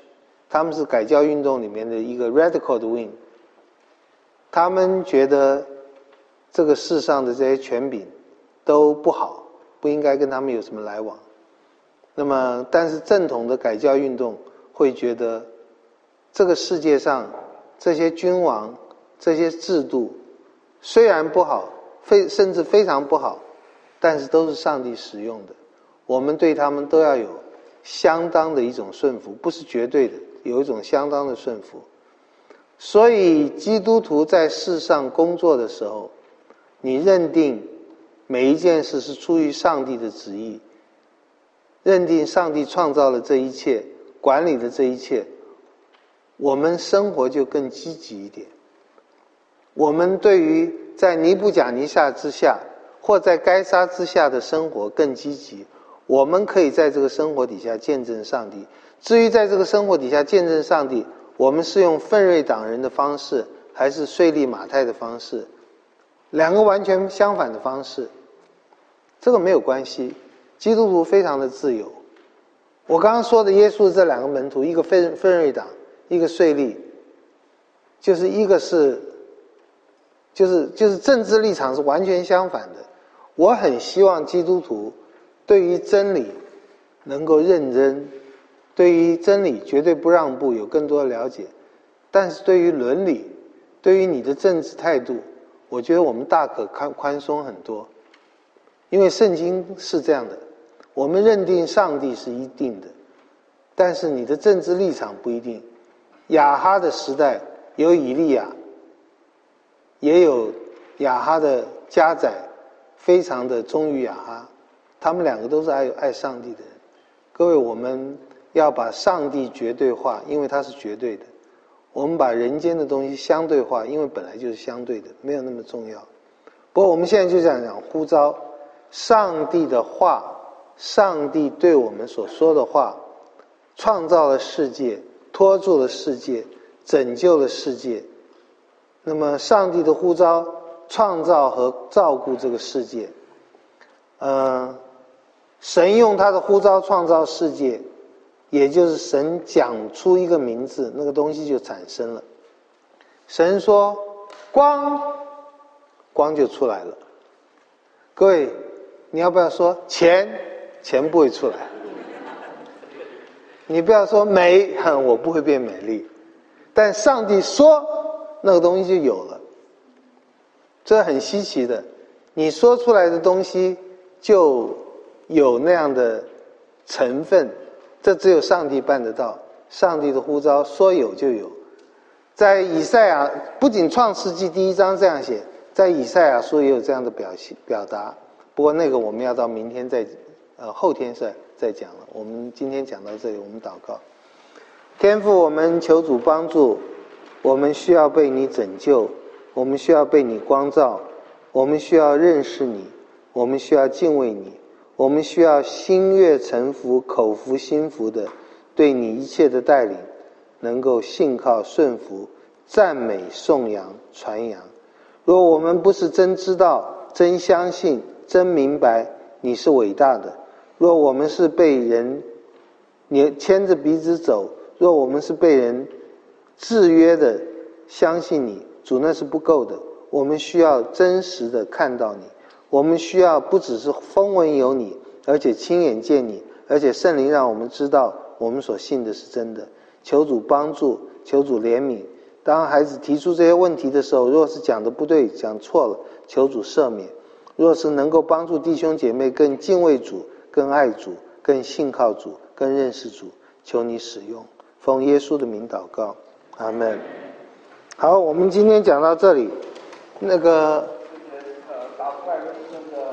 Speaker 1: 他们是改教运动里面的一个 radical 的 wing， 他们觉得这个世上的这些权柄都不好，不应该跟他们有什么来往。那么但是正统的改教运动会觉得这个世界上这些君王这些制度虽然不好，甚至非常不好，但是都是上帝使用的，我们对他们都要有相当的一种顺服，不是绝对的，有一种相当的顺服。所以基督徒在世上工作的时候，你认定每一件事是出于上帝的旨意，认定上帝创造了这一切，管理了这一切，我们生活就更积极一点。我们对于在尼布甲尼撒之下或在该撒之下的生活更积极，我们可以在这个生活底下见证上帝。至于在这个生活底下见证上帝，我们是用奋锐党人的方式还是税吏马太的方式，两个完全相反的方式，这个没有关系。基督徒非常的自由。我刚刚说的耶稣这两个门徒，一个奋锐党，一个税吏，就是一个是就是政治立场是完全相反的。我很希望基督徒对于真理能够认真，对于真理绝对不让步，有更多的了解。但是对于伦理，对于你的政治态度，我觉得我们大可宽松很多。因为圣经是这样的，我们认定上帝是一定的，但是你的政治立场不一定。亚哈的时代有以利亚，也有亚哈的家宰非常的忠于亚哈，他们两个都是爱上帝的人。各位，我们要把上帝绝对化，因为他是绝对的。我们把人间的东西相对化，因为本来就是相对的，没有那么重要。不过我们现在就这样讲呼召上帝的话，上帝对我们所说的话，创造了世界，托住了世界，拯救了世界。那么上帝的呼召创造和照顾这个世界，神用他的呼召创造世界，也就是神讲出一个名字，那个东西就产生了。神说光，光就出来了。各位，你要不要说钱不会出来？你不要说美，我不会变美丽。但上帝说，那个东西就有了。这很稀奇的，你说出来的东西就有那样的成分，这只有上帝办得到。上帝的呼召说有就有。在以赛亚，不仅创世纪第1章这样写，在以赛亚书也有这样的表达。不过那个我们要到明天后天再讲了。我们今天讲到这里，我们祷告。天父，我们求主帮助，我们需要被你拯救，我们需要被你光照，我们需要认识你，我们需要敬畏你，我们需要心悦诚服，口服心服的对你一切的带领能够信靠顺服，赞美颂扬传扬。若我们不是真知道，真相信，真明白你是伟大的，若我们是被人牵着鼻子走，若我们是被人制约的相信你，主，那是不够的。我们需要真实的看到你，我们需要不只是风闻有你，而且亲眼见你，而且圣灵让我们知道我们所信的是真的。求主帮助，求主怜悯。当孩子提出这些问题的时候，若是讲的不对，讲错了，求主赦免。若是能够帮助弟兄姐妹更敬畏主，更爱主，更信靠主，更认识主，求你使用。奉耶稣的名祷告，阿们。好，我们今天讲到这里。